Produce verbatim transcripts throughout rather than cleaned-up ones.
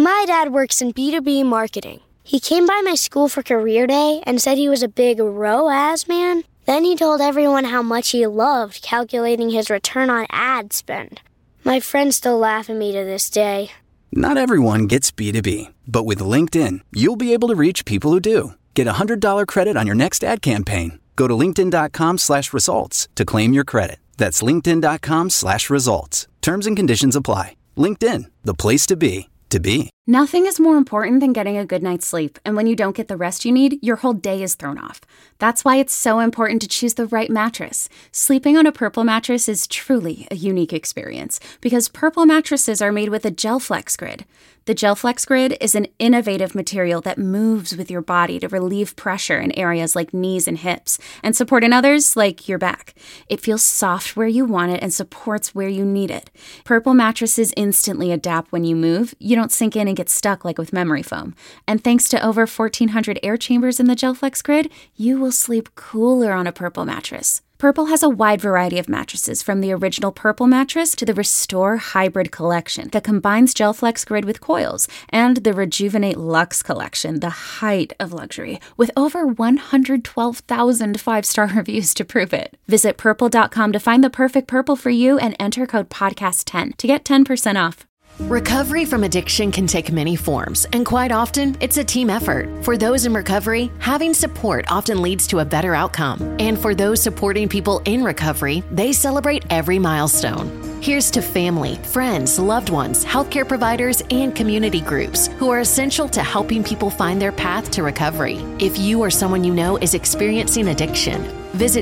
My dad works in B two B marketing. He came by my school for career day and said he was a big R O A S man. Then he told everyone how much he loved calculating his return on ad spend. My friends still laugh at me to this day. Not everyone gets B two B, but with LinkedIn, you'll be able to reach people who do. Get a one hundred dollars credit on your next ad campaign. Go to linkedin.com slash results to claim your credit. That's linkedin.com slash results. Terms and conditions apply. LinkedIn, the place to be, to be. Nothing is more important than getting a good night's sleep, and when you don't get the rest you need, your whole day is thrown off. That's why it's so important to choose the right mattress. Sleeping on a Purple mattress is truly a unique experience, because Purple mattresses are made with a GelFlex Grid. The GelFlex Grid is an innovative material that moves with your body to relieve pressure in areas like knees and hips, and support in others like your back. It feels soft where you want it and supports where you need it. Purple mattresses instantly adapt when you move. You don't sink in and get stuck like with memory foam. And thanks to over fourteen hundred air chambers in the GelFlex Grid, you will sleep cooler on a Purple mattress. Purple has a wide variety of mattresses, from the original Purple mattress to the Restore Hybrid collection that combines GelFlex Grid with coils, and the Rejuvenate Luxe collection, the height of luxury, with over one hundred twelve thousand five-star reviews to prove it. Visit purple dot com to find the perfect Purple for you and enter code podcast ten to get ten percent off. Recovery from addiction can take many forms, and quite often, it's a team effort. For those in recovery, having support often leads to a better outcome. And for those supporting people in recovery, they celebrate every milestone. Here's to family, friends, loved ones, healthcare providers, and community groups who are essential to helping people find their path to recovery. If you or someone you know is experiencing addiction, visit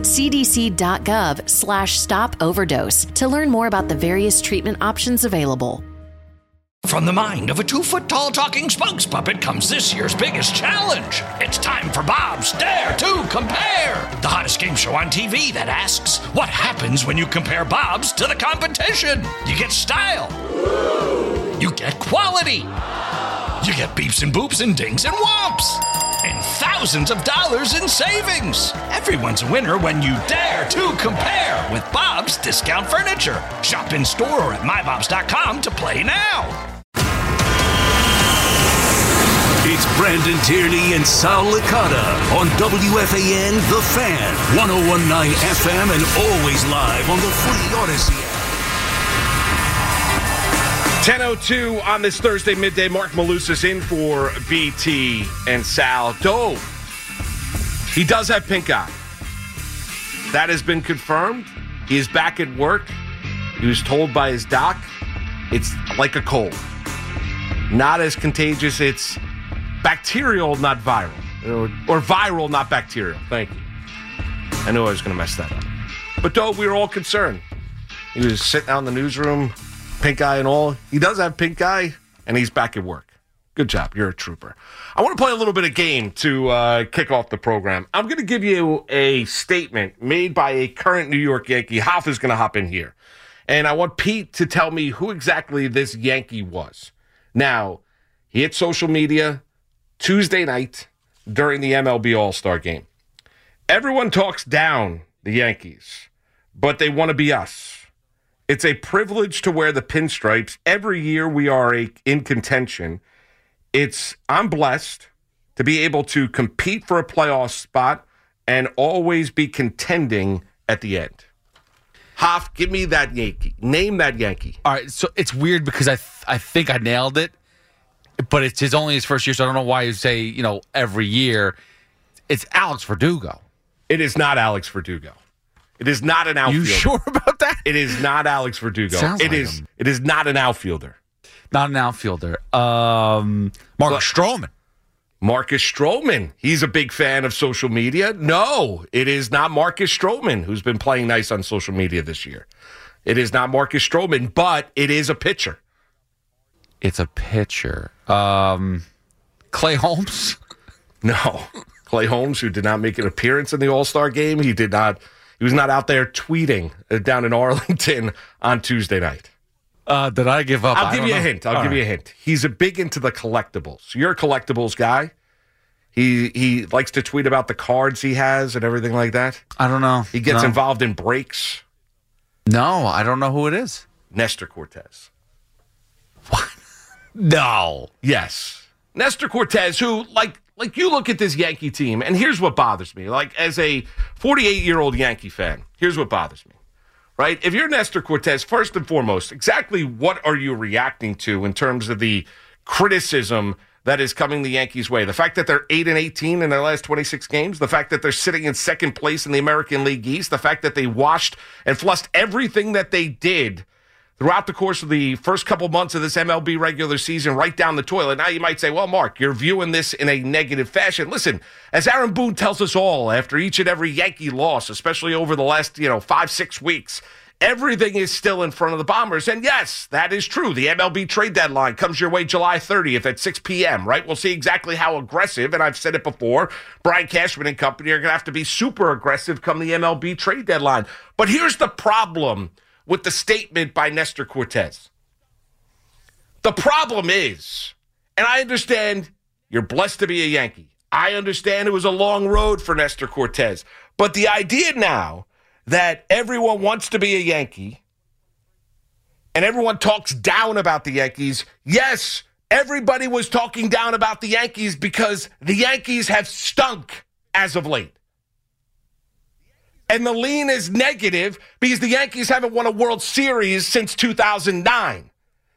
cdc.gov slash stop overdose to learn more about the various treatment options available. From the mind of a two-foot-tall talking spokes puppet comes this year's biggest challenge. It's time for Bob's Dare to Compare, the hottest game show on T V that asks, what happens when you compare Bob's to the competition? You get style. You get quality. You get beeps and boops and dings and whomps. And thousands of dollars in savings. Everyone's a winner when you dare to compare with Bob's Discount Furniture. Shop in store or at my bobs dot com to play now. It's Brandon Tierney and Sal Licata on W F A N The Fan, one oh one point nine F M, and always live on the free Odyssey app. ten oh two on this Thursday midday. Mark Malusis in for B T and Sal. Dove. He does have pink eye. That has been confirmed. He is back at work. He was told by his doc it's like a cold. Not as contagious. It's bacterial, not viral. Or, or viral, not bacterial. Thank you. I knew I was going to mess that up. But Dove, we were all concerned. He was sitting out in the newsroom, pink eye and all. He does have pink eye, and he's back at work. Good job. You're a trooper. I want to play a little bit of game to uh, kick off the program. I'm going to give you a statement made by a current New York Yankee. Hoff is going to hop in here. And I want Pete to tell me who exactly this Yankee was. Now, he hit social media Tuesday night during the M L B All-Star Game. Everyone talks down the Yankees, but they want to be us. It's a privilege to wear the pinstripes. Every year we are a, in contention. It's I'm blessed to be able to compete for a playoff spot and always be contending at the end. Hoff, give me that Yankee. Name that Yankee. All right, so it's weird because I th- I think I nailed it, but it's his only his first year, so I don't know why you say, you know, every year. It's Alex Verdugo. It is not Alex Verdugo. It is not an outfielder. You sure about that? It is not Alex Verdugo. Sounds it like is. him. It is not an outfielder. Not an outfielder. Um, Marcus Stroman. Marcus Stroman. He's a big fan of social media. No, it is not Marcus Stroman, who's been playing nice on social media this year. It is not Marcus Stroman, but it is a pitcher. It's a pitcher. Um, Clay Holmes? No. Clay Holmes, who did not make an appearance in the All-Star game. He did not. He was not out there tweeting down in Arlington on Tuesday night. Uh, did I give up? I'll I give you know. a hint. I'll All give right. you a hint. He's a big into the collectibles. You're a collectibles guy. He he likes to tweet about the cards he has and everything like that. I don't know. He gets no. involved in breaks. No, I don't know who it is. Nestor Cortez. What? No. Yes. Nestor Cortez, who, like, like you look at this Yankee team, and here's what bothers me. Like, as a forty-eight-year-old Yankee fan, here's what bothers me. Right? If you're Nestor Cortez, first and foremost, exactly what are you reacting to in terms of the criticism that is coming the Yankees' way? The fact that they're eight and eighteen in their last twenty-six games, the fact that they're sitting in second place in the American League East, the fact that they washed and flussed everything that they did throughout the course of the first couple months of this M L B regular season right down the toilet. Now you might say, well, Mark, you're viewing this in a negative fashion. Listen, as Aaron Boone tells us all after each and every Yankee loss, especially over the last, you know, five, six weeks, everything is still in front of the Bombers. And yes, that is true. The M L B trade deadline comes your way July thirtieth at six p.m., right? We'll see exactly how aggressive, and I've said it before, Brian Cashman and company are going to have to be super aggressive come the M L B trade deadline. But here's the problem with the statement by Nestor Cortez. The problem is, and I understand you're blessed to be a Yankee. I understand it was a long road for Nestor Cortez. But the idea now that everyone wants to be a Yankee and everyone talks down about the Yankees, yes, everybody was talking down about the Yankees because the Yankees have stunk as of late. And the lean is negative because the Yankees haven't won a World Series since two thousand nine.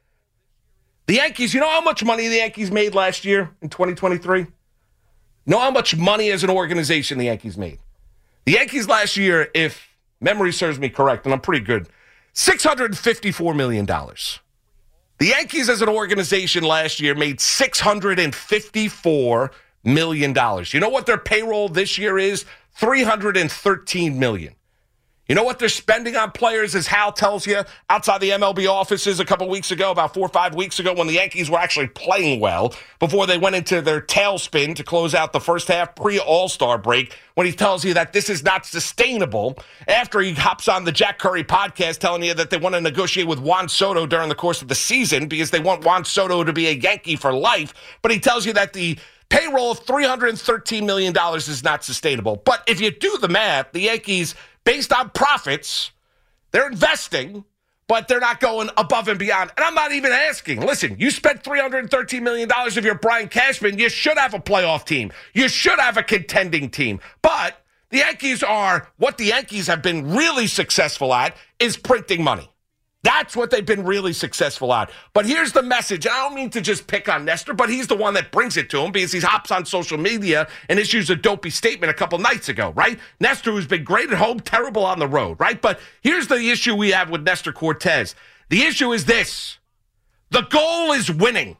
The Yankees, you know how much money the Yankees made last year in twenty twenty-three? You know how much money as an organization the Yankees made? The Yankees last year, if memory serves me correct, and I'm pretty good, six hundred fifty-four million dollars. The Yankees as an organization last year made six hundred fifty-four million dollars. You know what their payroll this year is? three hundred thirteen million dollars. You know what they're spending on players, as Hal tells you, outside the M L B offices a couple weeks ago, about four or five weeks ago, when the Yankees were actually playing well, before they went into their tailspin to close out the first half pre-All-Star break, when he tells you that this is not sustainable, after he hops on the Jack Curry podcast telling you that they want to negotiate with Juan Soto during the course of the season because they want Juan Soto to be a Yankee for life, but he tells you that the payroll of three hundred thirteen million dollars is not sustainable. But if you do the math, the Yankees, based on profits, they're investing, but they're not going above and beyond. And I'm not even asking. Listen, you spent three hundred thirteen million dollars if you're Brian Cashman. You should have a playoff team. You should have a contending team. But the Yankees are, what the Yankees have been really successful at is printing money. That's what they've been really successful at. But here's the message. I don't mean to just pick on Nestor, but he's the one that brings it to him because he hops on social media and issues a dopey statement a couple nights ago, right? Nestor, who's been great at home, terrible on the road, right? But here's the issue we have with Nestor Cortez. The issue is this. The goal is winning.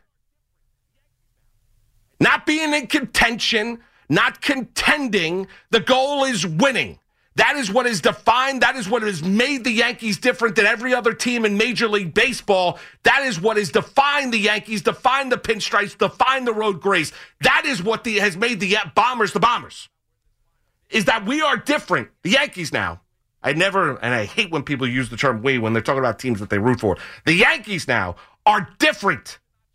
Not being in contention, not contending. The goal is winning. That is what is defined. That is what has made the Yankees different than every other team in Major League Baseball. That is what has defined the Yankees, defined the pinstripes, defined the road grays. That is what the, has made the Bombers the Bombers. Is that we are different. The Yankees now. I never, and I hate when people use the term we when they're talking about teams that they root for. The Yankees now are different.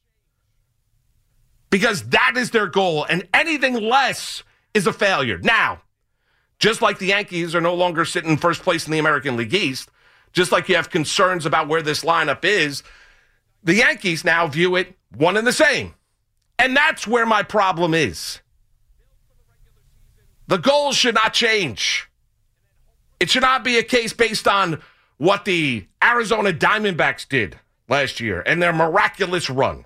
Because that is their goal. And anything less is a failure. Now, just like the Yankees are no longer sitting in first place in the American League East, just like you have concerns about where this lineup is, the Yankees now view it one and the same. And that's where my problem is. The goals should not change. It should not be a case based on what the Arizona Diamondbacks did last year and their miraculous run,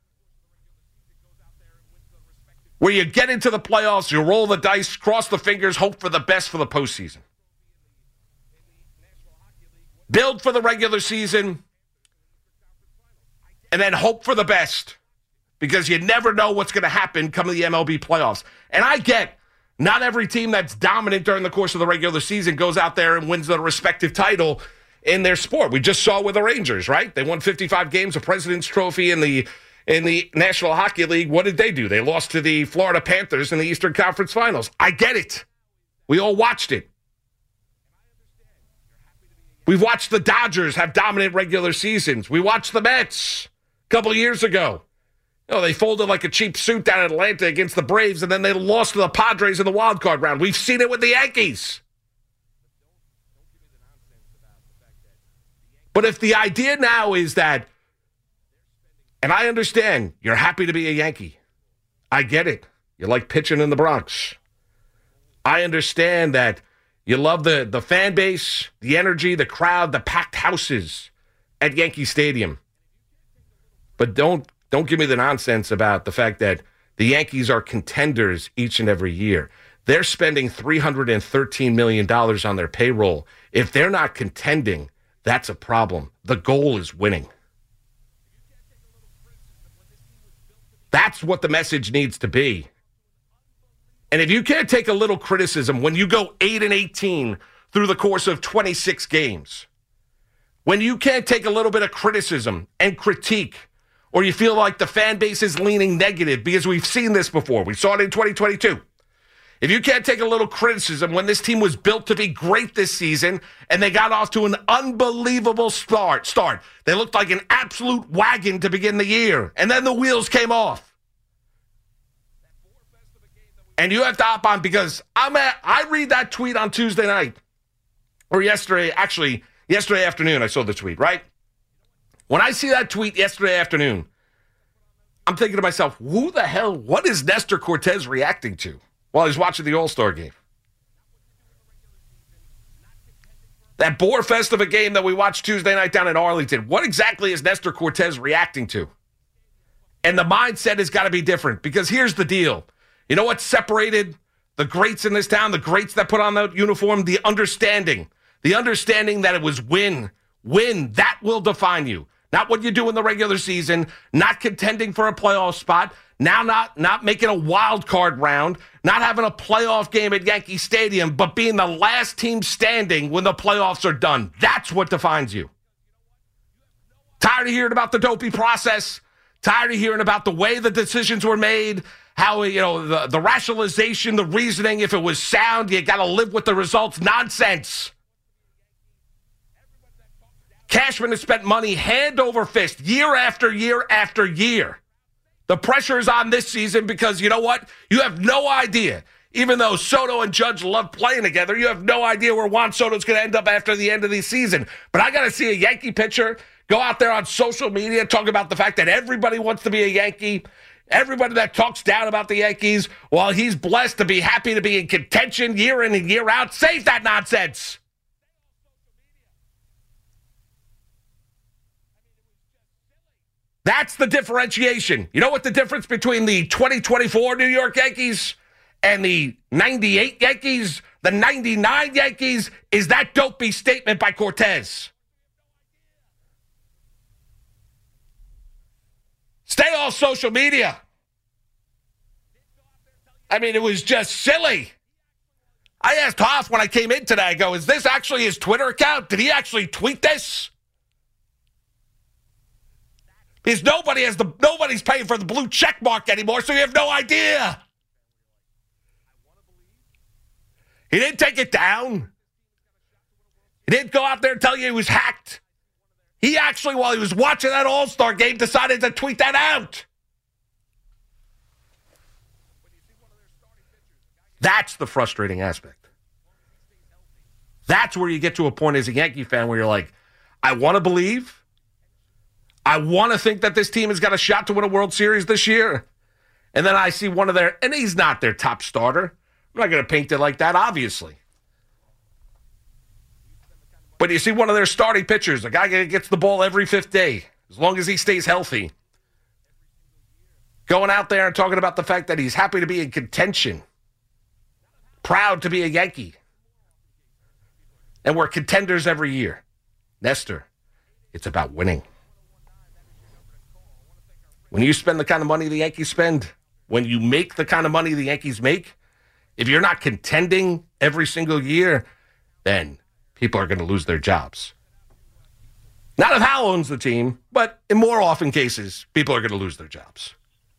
where you get into the playoffs, you roll the dice, cross the fingers, hope for the best for the postseason. Build for the regular season, and then hope for the best, because you never know what's going to happen come the M L B playoffs. And I get, not every team that's dominant during the course of the regular season goes out there and wins the respective title in their sport. We just saw with the Rangers, right? They won fifty-five games, a President's Trophy in the In the National Hockey League. What did they do? They lost to the Florida Panthers in the Eastern Conference Finals. I get it. We all watched it. We've watched the Dodgers have dominant regular seasons. We watched the Mets a couple of years ago. You know, they folded like a cheap suit down in Atlanta against the Braves, and then they lost to the Padres in the wild card round. We've seen it with the Yankees. But if the idea now is that, And I understand you're happy to be a Yankee. I get it. You like pitching in the Bronx. I understand that you love the, the fan base, the energy, the crowd, the packed houses at Yankee Stadium. But don't don't give me the nonsense about the fact that the Yankees are contenders each and every year. They're spending three hundred thirteen million dollars on their payroll. If they're not contending, that's a problem. The goal is winning. That's what the message needs to be. And if you can't take a little criticism when you go eight and eighteen through the course of twenty-six games, when you can't take a little bit of criticism and critique, or you feel like the fan base is leaning negative, because we've seen this before. We saw it in twenty twenty-two. If you can't take a little criticism when this team was built to be great this season and they got off to an unbelievable start, start. They looked like an absolute wagon to begin the year, and then the wheels came off. And you have to hop on, because I'm at, I read that tweet on Tuesday night, or yesterday, actually, yesterday afternoon, I saw the tweet, right? When I see that tweet yesterday afternoon, I'm thinking to myself, who the hell, what is Nestor Cortez reacting to while he's watching the All-Star game? That bore fest of a game that we watched Tuesday night down in Arlington, what exactly is Nestor Cortez reacting to? And the mindset has got to be different, because here's the deal. You know what separated the greats in this town, the greats that put on that uniform? The understanding. The understanding that it was win. Win. That will define you. Not what you do in the regular season, not contending for a playoff spot, now not, not making a wild card round, not having a playoff game at Yankee Stadium, but being the last team standing when the playoffs are done. That's what defines you. Tired of hearing about the dopey process. Tired of hearing about the way the decisions were made. How, you know, the, the rationalization, the reasoning, if it was sound, you got to live with the results. Nonsense. Cashman has spent money hand over fist year after year after year. The pressure is on this season because, you know what? You have no idea. Even though Soto and Judge love playing together, you have no idea where Juan Soto's going to end up after the end of the season. But I got to see a Yankee pitcher go out there on social media, talk about the fact that everybody wants to be a Yankee. Everybody that talks down about the Yankees, while he's blessed to be happy to be in contention year in and year out, save that nonsense. That's the differentiation. You know what the difference between the twenty twenty-four New York Yankees and the ninety-eight Yankees, the ninety-nine Yankees, is that dopey statement by Cortez. Stay off social media. I mean, it was just silly. I asked Hoff when I came in today, I go, is this actually his Twitter account? Did he actually tweet this? Because nobody has the nobody's paying for the blue check mark anymore, so you have no idea. He didn't take it down. He didn't go out there and tell you he was hacked. He actually, while he was watching that All-Star game, decided to tweet that out. That's the frustrating aspect. That's where you get to a point as a Yankee fan where you're like, I want to believe. I want to think that this team has got a shot to win a World Series this year. And then I see one of their, and he's not their top starter. I'm not going to paint it like that, obviously. But you see one of their starting pitchers, a guy that gets the ball every fifth day, as long as he stays healthy, going out there and talking about the fact that he's happy to be in contention, proud to be a Yankee, and we're contenders every year. Nestor, it's about winning. When you spend the kind of money the Yankees spend, when you make the kind of money the Yankees make, if you're not contending every single year, then people are going to lose their jobs. Not if Hal owns the team, but in more often cases, people are going to lose their jobs.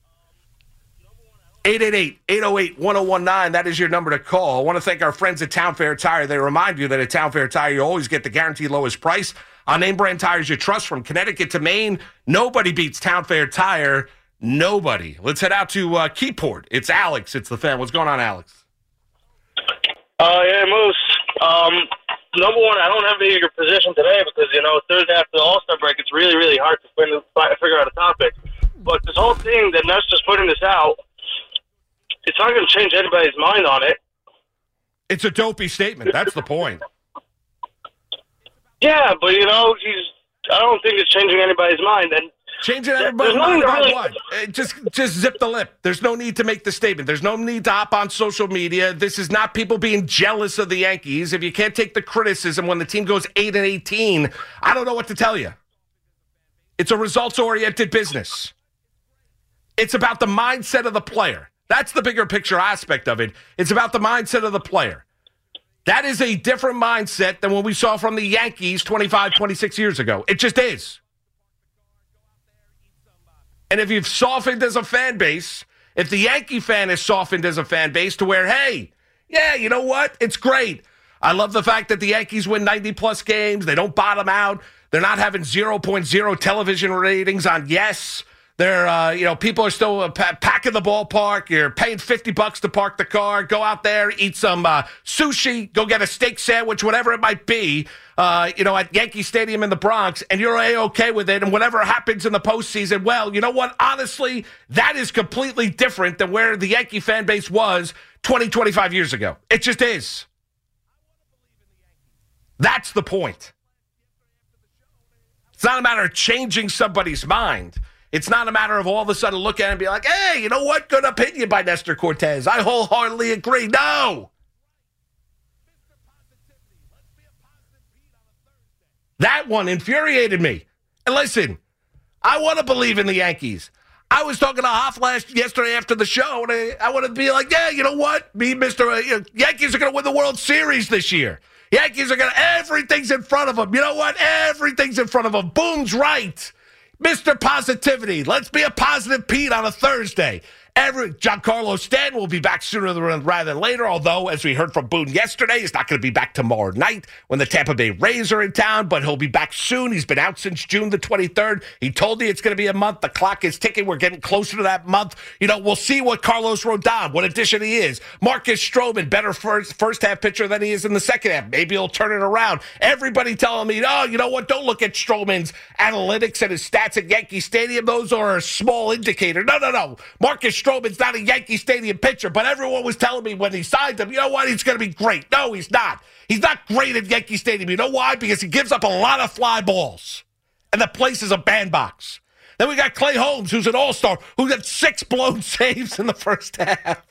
eight eight eight, eight oh eight, one oh one nine, that is your number to call. I want to thank our friends at Town Fair Tire. They remind you that at Town Fair Tire, you always get the guaranteed lowest price on name brand tires you trust from Connecticut to Maine. Nobody beats Town Fair Tire. Nobody. Let's head out to uh, Keyport. It's Alex. It's the fan. What's going on, Alex? Uh, yeah, Moose. Um, number one, I don't have the eager position today because, you know, Thursday after the All-Star break, it's really, really hard to figure out a topic. but this whole thing that Ness just putting this out, it's not going to change anybody's mind on it. It's a dopey statement. That's the point. Yeah, but, you know, he's. I don't think it's changing anybody's mind. And Changing everybody's mind about what? Uh, just, just zip the lip. There's no need to make the statement. There's no need to hop on social media. This is not people being jealous of the Yankees. If you can't take the criticism when the team goes eight and eighteen, I don't know what to tell you. It's a results-oriented business. It's about the mindset of the player. That's the bigger picture aspect of it. It's about the mindset of the player. That is a different mindset than what we saw from the Yankees twenty-five, twenty-six years ago. It just is. And if you've softened as a fan base, if the Yankee fan is softened as a fan base to where, hey, yeah, you know what? It's great. I love the fact that the Yankees win ninety-plus games. They don't bottom out. They're not having zero point zero television ratings on Yes. They're, uh, you know, people are still uh, pa- packing the ballpark. You're paying fifty bucks to park the car. Go out there, eat some uh, sushi, go get a steak sandwich, whatever it might be, uh, you know, at Yankee Stadium in the Bronx, and you're A-okay with it. And whatever happens in the postseason, well, you know what? Honestly, that is completely different than where the Yankee fan base was twenty, twenty-five years ago. It just is. That's the point. It's not a matter of changing somebody's mind. It's not a matter of all of a sudden look at it and be like, hey, you know what? Good opinion by Nestor Cortez. I wholeheartedly agree. No. That one infuriated me. And listen, I want to believe in the Yankees. I was talking to Hoff last yesterday after the show, and I, I want to be like, yeah, you know what? Me, Mister Uh, you know, Yankees are going to win the World Series this year. Yankees are going to, everything's in front of them. You know what? Everything's in front of them. Boom's right. Mister Positivity. Let's be a positive Pete on a Thursday. Every, Giancarlo Stanton will be back sooner rather than later, although, as we heard from Boone yesterday, he's not going to be back tomorrow night when the Tampa Bay Rays are in town, but he'll be back soon. He's been out since June the twenty-third. He told me it's going to be a month. The clock is ticking. We're getting closer to that month. You know, we'll see what Carlos Rodon, what addition he is. Marcus Stroman, better first, first half pitcher than he is in the second half. Maybe he'll turn it around. Everybody telling me, oh, you know what? Don't look at Stroman's analytics and his stats at Yankee Stadium. Those are a small indicator. No, no, no. Marcus Stroman's not a Yankee Stadium pitcher, but everyone was telling me when he signed him, you know what, he's going to be great. No, he's not. He's not great at Yankee Stadium. You know why? Because he gives up a lot of fly balls, and the place is a bandbox. Then we got Clay Holmes, who's an all-star, who got six blown saves in the first half.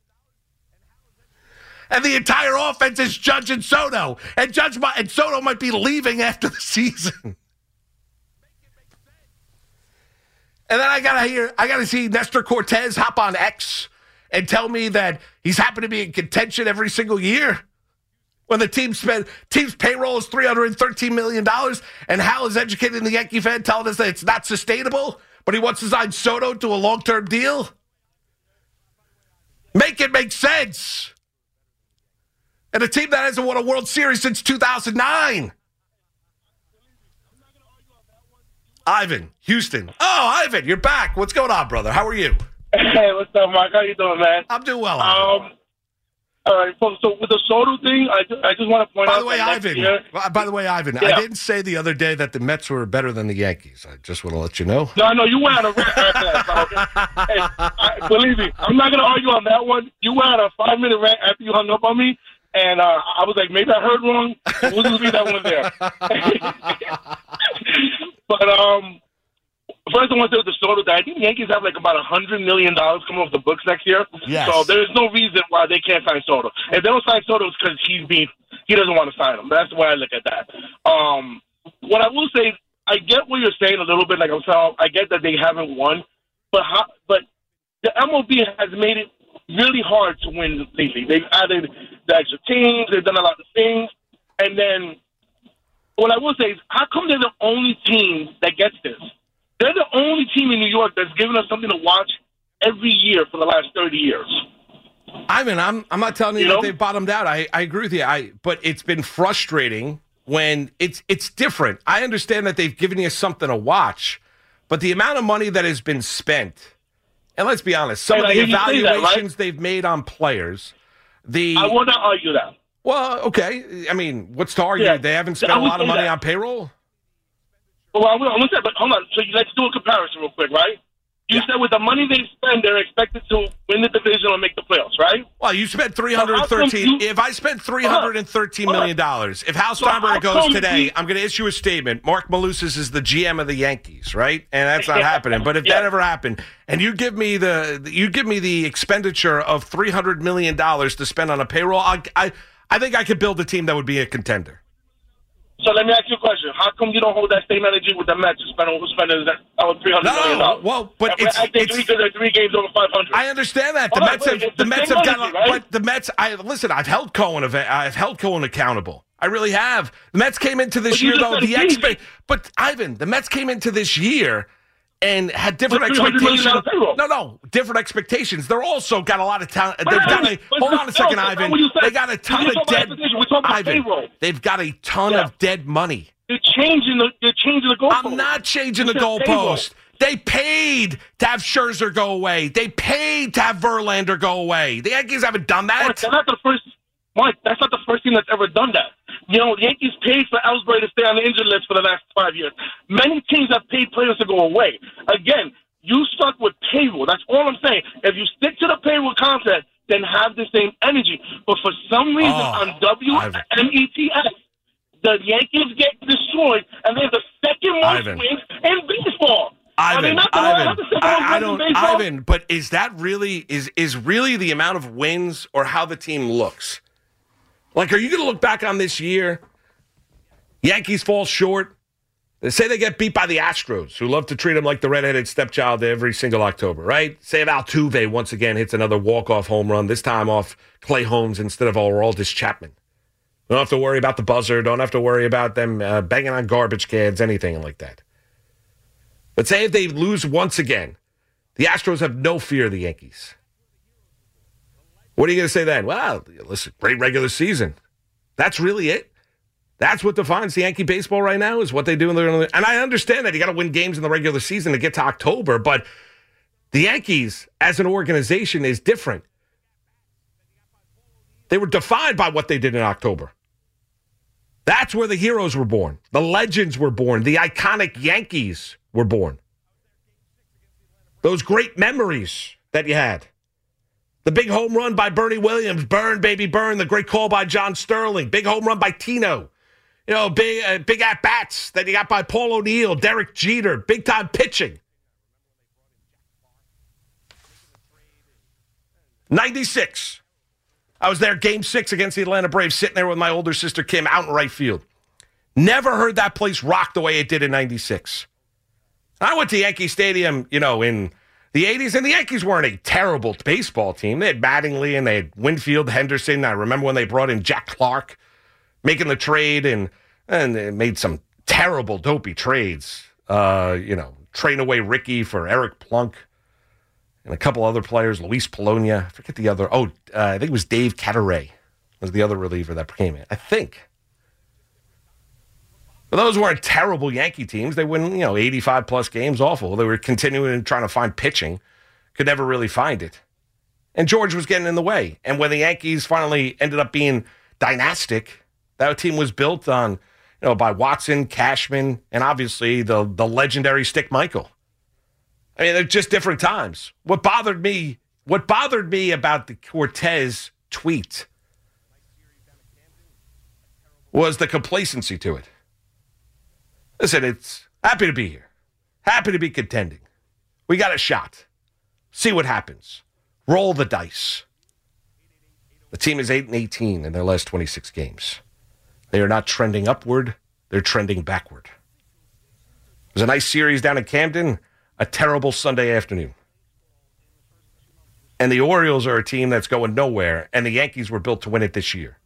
And the entire offense is Judge and Soto, and Judge might, and Soto might be leaving after the season. And then I gotta hear, I gotta see Nestor Cortez hop on X and tell me that he's happy to be in contention every single year when the team spend team's payroll is three hundred thirteen million dollars, and Hal is educating the Yankee fan, telling us that it's not sustainable, but he wants to sign Soto to a long-term deal. Make it make sense. And a team that hasn't won a World Series since two thousand nine. Ivan, Houston. Oh, Ivan, you're back. What's going on, brother? How are you? Hey, what's up, Mark? How you doing, man? I'm doing well, Ivan. Um, all right, so, so with the Soto thing, I just, I just want to point by out the way, that Ivan, year, by the way, Ivan, yeah. I didn't say the other day that the Mets were better than the Yankees. I just want to let you know. No, no, you went on a rant after that. Okay? Hey, I, believe me, I'm not going to argue on that one. You went on a five-minute rant after you hung up on me, and uh, I was like, maybe I heard wrong. We'll just leave that one there. But, um... First, I want to say with the Soto that I think the Yankees have like about one hundred million dollars coming off the books next year. Yes. So there's no reason why they can't sign Soto. If they don't sign Soto, it's because he's being, he doesn't want to sign him. That's the way I look at that. Um, what I will say, I get what you're saying a little bit. Like I'm saying, I get that they haven't won. But how, but the M L B has made it really hard to win lately. They've added the extra teams. They've done a lot of things. And then what I will say is, how come they're the only team that gets this? They're the only team in New York that's given us something to watch every year for the last thirty years. I mean, I'm I'm not telling you, you that know? they've bottomed out. I, I agree with you. I but it's been frustrating when it's it's different. I understand that they've given you something to watch, but the amount of money that has been spent, and let's be honest, some and of the evaluations that, right? they've made on players, the I will not argue that. Well, okay. I mean, what's to argue? Yeah, they haven't spent a lot of money that. on payroll? Well, I will, I'm gonna say, but hold on. So let's do a comparison real quick, right? You Yeah. said with the money they spend, they're expected to win the division or make the playoffs, right? Well, you spent three hundred thirteen. If I spent three hundred thirteen million dollars, if Hal Steinbrenner goes today, I'm going to issue a statement. Mark Malusis is the G M of the Yankees, right? And that's not happening. But if Yeah. that ever happened, and you give me the you give me the expenditure of three hundred million dollars to spend on a payroll, I, I I think I could build a team that would be a contender. So let me ask you a question. How come you don't hold that same energy with the Mets who spend who spend that over three hundred million dollars? No, well, but it's, I think it's three, they're three games over five hundred. I understand that the All Mets right, have it's the the Mets same have got, energy, right? but the Mets. I listen. I've held Cohen. I've held Cohen accountable. I really have. The Mets came into this But you year just though. said The it expe- but Ivan, the Mets came into this year and had different With three hundred million expectations. dollars payroll. No, no, different expectations. They're also got a lot of talent. They've But- got a but- hold on a second, no, that's Ivan. not what you said. They got a ton You're of talking about dead. expectations. We're talking about Ivan, payroll. they've got a ton Yeah. of dead money. You're changing the you're changing the goalpost. I'm not changing the You said payroll. goalpost. They paid to have Scherzer go away. They paid to have Verlander go away. The Yankees haven't done that. Mark, that's not the first. Mike, that's not the first team that's ever done that. You know, the Yankees paid for Ellsbury to stay on the injured list for the last five years. Many teams have paid players to go away. Again, you stuck with payroll. That's all I'm saying. If you stick to the payroll concept, then have the same energy. But for some reason, Oh, on W M E T S, the Yankees get destroyed, and they're the second most Ivan. wins in baseball. I mean, Ivan, not the Ivan, not the second most I, I wins don't, in baseball. Ivan, but is that really is is really the amount of wins or how the team looks? Like, are you going to look back on this year? Yankees fall short. They say they get beat by the Astros, who love to treat them like the redheaded stepchild every single October, right? Say if Altuve once again hits another walk-off home run, this time off Clay Holmes instead of Aroldis Chapman. Don't have to worry about the buzzer. Don't have to worry about them uh, banging on garbage cans, anything like that. But say if they lose once again, the Astros have no fear of the Yankees. What are you going to say then? Well, listen, great regular season. That's really it. That's what defines the Yankee baseball right now is what they do in the. And I understand that you got to win games in the regular season to get to October, but the Yankees as an organization is different. They were defined by what they did in October. That's where the heroes were born. The legends were born. The iconic Yankees were born. Those great memories that you had. The big home run by Bernie Williams. Burn, baby, burn. The great call by John Sterling. Big home run by Tino. You know, big uh, big at-bats that you got by Paul O'Neill, Derek Jeter. Big-time pitching. ninety-six. I was there game six against the Atlanta Braves, sitting there with my older sister Kim out in right field. Never heard that place rock the way it did in ninety-six. I went to Yankee Stadium, you know, in the eighties, and the Yankees weren't a terrible baseball team. They had Mattingly and they had Winfield, Henderson. I remember when they brought in Jack Clark, making the trade, and, and they made some terrible, dopey trades. Uh, you know, trading away Ricky for Eric Plunk. And a couple other players, Luis Polonia. I forget the other. Oh, uh, I think it was Dave Catteray was the other reliever that came in. I think. But those weren't terrible Yankee teams. They win, you know, eighty-five plus games. Awful. They were continuing trying to find pitching. Could never really find it. And George was getting in the way. And when the Yankees finally ended up being dynastic, that team was built on, you know, by Watson, Cashman, and obviously the the legendary Stick Michael. I mean, they're just different times. What bothered me, what bothered me about the Cortez tweet was the complacency to it. Listen, it's happy to be here. Happy to be contending. We got a shot. See what happens. Roll the dice. The team is eight and eighteen in their last twenty-six games. They are not trending upward. They're trending backward. It was a nice series down in Camden. A terrible Sunday afternoon. And the Orioles are a team that's going nowhere, and the Yankees were built to win it this year.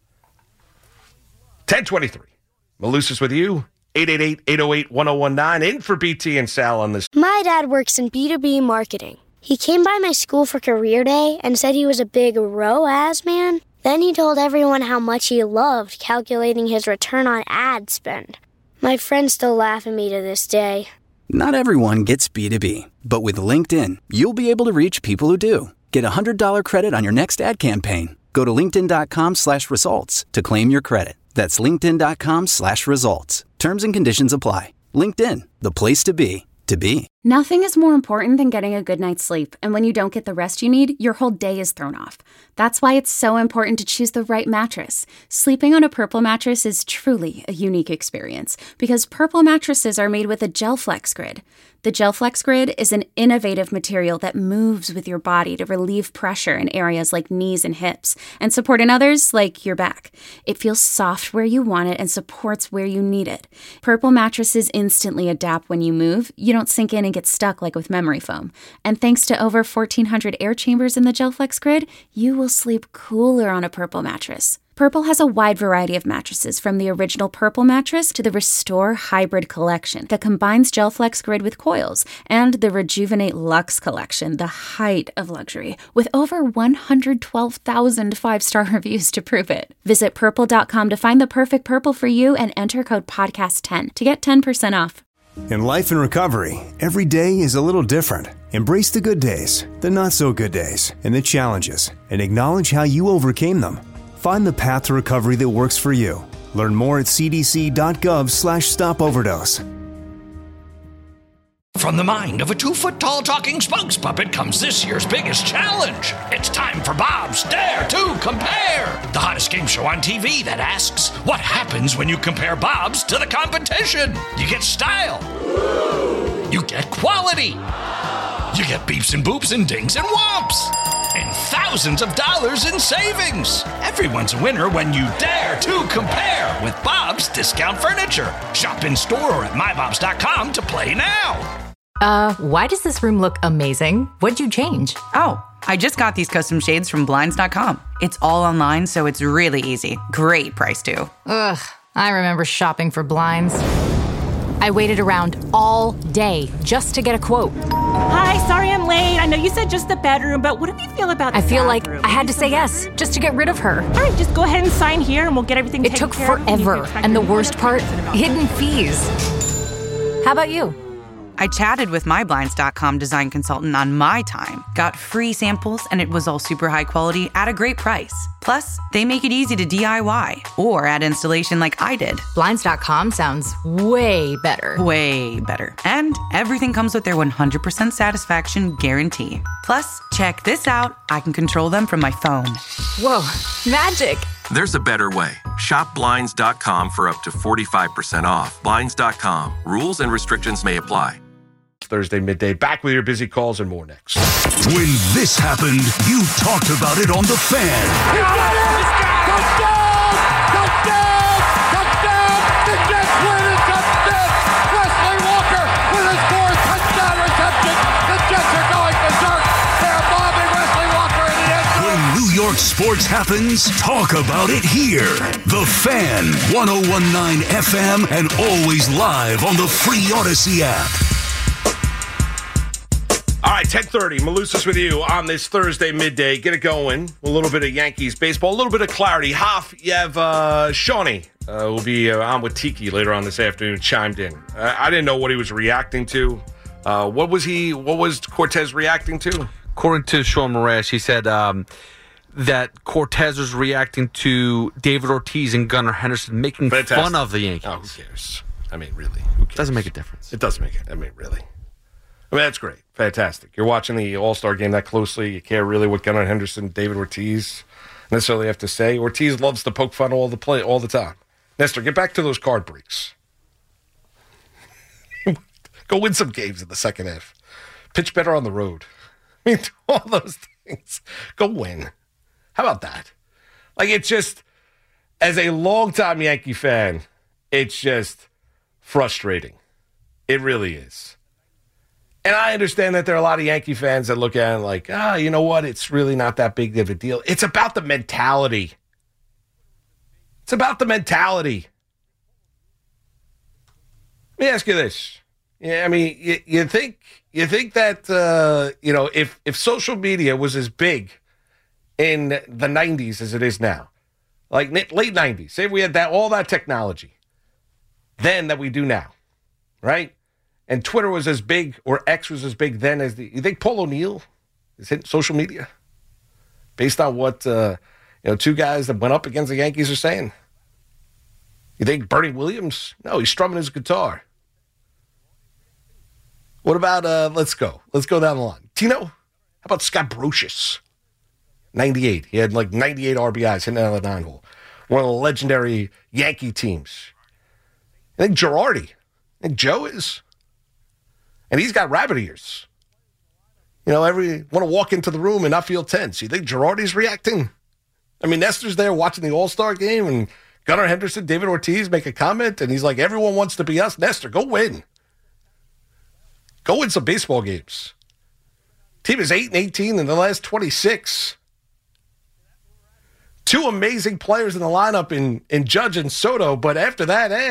ten twenty-three. Malusis with you. eight eight eight, eight oh eight, one oh one nine. In for B T and Sal on this. My dad works in B two B marketing. He came by my school for career day and said he was a big R O A S man. Then he told everyone how much he loved calculating his return on ad spend. My friends still laugh at me to this day. Not everyone gets B two B, but with LinkedIn, you'll be able to reach people who do. Get a one hundred dollars credit on your next ad campaign. Go to linkedin.com slash results to claim your credit. That's linkedin.com slash results. Terms and conditions apply. LinkedIn, the place to be, to be. Nothing is more important than getting a good night's sleep, and when you don't get the rest you need, your whole day is thrown off. That's why it's so important to choose the right mattress. Sleeping on a Purple mattress is truly a unique experience because Purple mattresses are made with a GelFlex Grid. The GelFlex Grid is an innovative material that moves with your body to relieve pressure in areas like knees and hips and support in others like your back. It feels soft where you want it and supports where you need it. Purple mattresses instantly adapt when you move. You don't sink in and get stuck like with memory foam. And thanks to over fourteen hundred air chambers in the GelFlex Grid, you will sleep cooler on a Purple mattress. Purple has a wide variety of mattresses, from the original Purple mattress to the Restore Hybrid collection that combines GelFlex Grid with coils, and the Rejuvenate Luxe collection, the height of luxury, with over one hundred twelve thousand five-star reviews to prove it. Visit purple dot com to find the perfect Purple for you and enter code podcast ten to get ten percent off. In life and recovery, every day is a little different. Embrace the good days, the not-so-good days, and the challenges, and acknowledge how you overcame them. Find the path to recovery that works for you. Learn more at c d c dot gov slash stop overdose. From the mind of a two-foot-tall talking spokes puppet comes this year's biggest challenge. It's time for Bob's Dare to Compare, the hottest game show on T V that asks, what happens when you compare Bob's to the competition? You get style. You get quality. You get beeps and boops and dings and whomps. And thousands of dollars in savings. Everyone's a winner when you dare to compare with Bob's Discount Furniture. Shop in store or at my bobs dot com to play now. Uh, why does this room look amazing? What'd you change? Oh, I just got these custom shades from blinds dot com. It's all online, so it's really easy. Great price, too. Ugh, I remember shopping for blinds. I waited around all day just to get a quote. Hi, sorry I'm late. I know you said just the bedroom, but what do you feel about the I feel bathroom? like I had to say yes just to get rid of her. All right, just go ahead and sign here and we'll get everything It taken took care of. forever, and the worst part, hidden fees. How about you? I chatted with my blinds dot com design consultant on my time, got free samples, and it was all super high quality at a great price. Plus, they make it easy to D I Y or add installation like I did. blinds dot com sounds way better. Way better. And everything comes with their one hundred percent satisfaction guarantee. Plus, check this out. I can control them from my phone. Whoa, magic. There's a better way. Shop blinds dot com for up to forty-five percent off. blinds dot com. Rules and restrictions may apply. Thursday midday. Back with your busy calls and more next. When this happened, you talked about it on The Fan. He got it! Touchdown! Touchdown! Touchdown! The Jets win it! Touchdown! Wesley Walker with his fourth touchdown reception. The Jets are going berserk. They're bombing Wesley Walker in the end zone. When New York sports happens, talk about it here. The Fan, one oh one point nine F M, and always live on the free Odyssey app. All right, ten thirty, Malusis with you on this Thursday midday. Get it going. A little bit of Yankees baseball, a little bit of clarity. Hoff, you have uh, Shawnee uh, will be uh, on with Tiki later on this afternoon, chimed in. Uh, I didn't know what he was reacting to. Uh, what was he, what was Cortez reacting to? According to Sean Morash, he said um, that Cortez was reacting to David Ortiz and Gunnar Henderson making Fantastic. fun of the Yankees. Oh, who cares? I mean, really, who cares? Doesn't make a difference. It doesn't make it. I mean, really. I mean, that's great. Fantastic. You're watching the All-Star game that closely. You care really what Gunnar Henderson, David Ortiz necessarily have to say. Ortiz loves to poke fun all the play all the time. Nestor, get back to those card breaks. Go win some games in the second half. Pitch better on the road. I mean, all those things. Go win. How about that? Like, it's just, as a longtime Yankee fan, it's just frustrating. It really is. And I understand that there are a lot of Yankee fans that look at it like, ah, you know what? It's really not that big of a deal. It's about the mentality. It's about the mentality. Let me ask you this. Yeah, I mean, you, you think you think that uh, you know, if if social media was as big in the nineties as it is now, like late nineties, say we had that all that technology then that we do now, right? And Twitter was as big, or X was as big then as the. You think Paul O'Neill is hitting social media based on what uh, you know two guys that went up against the Yankees are saying? You think Bernie Williams? No, he's strumming his guitar. What about, uh, let's go. Let's go down the line. Tino, how about Scott Brocious? ninety-eight. He had like ninety-eight R B Is hitting out of the nine hole. One of the legendary Yankee teams. I think Girardi. I think Joe is. And he's got rabbit ears. You know, every want to walk into the room and not feel tense. You think Girardi's reacting? I mean, Nestor's there watching the All-Star game, and Gunnar Henderson, David Ortiz make a comment, and he's like, everyone wants to be us. Nestor, go win. Go win some baseball games. Team is eight and eighteen in the last twenty-six. Two amazing players in the lineup in, in Judge and Soto, but after that, eh.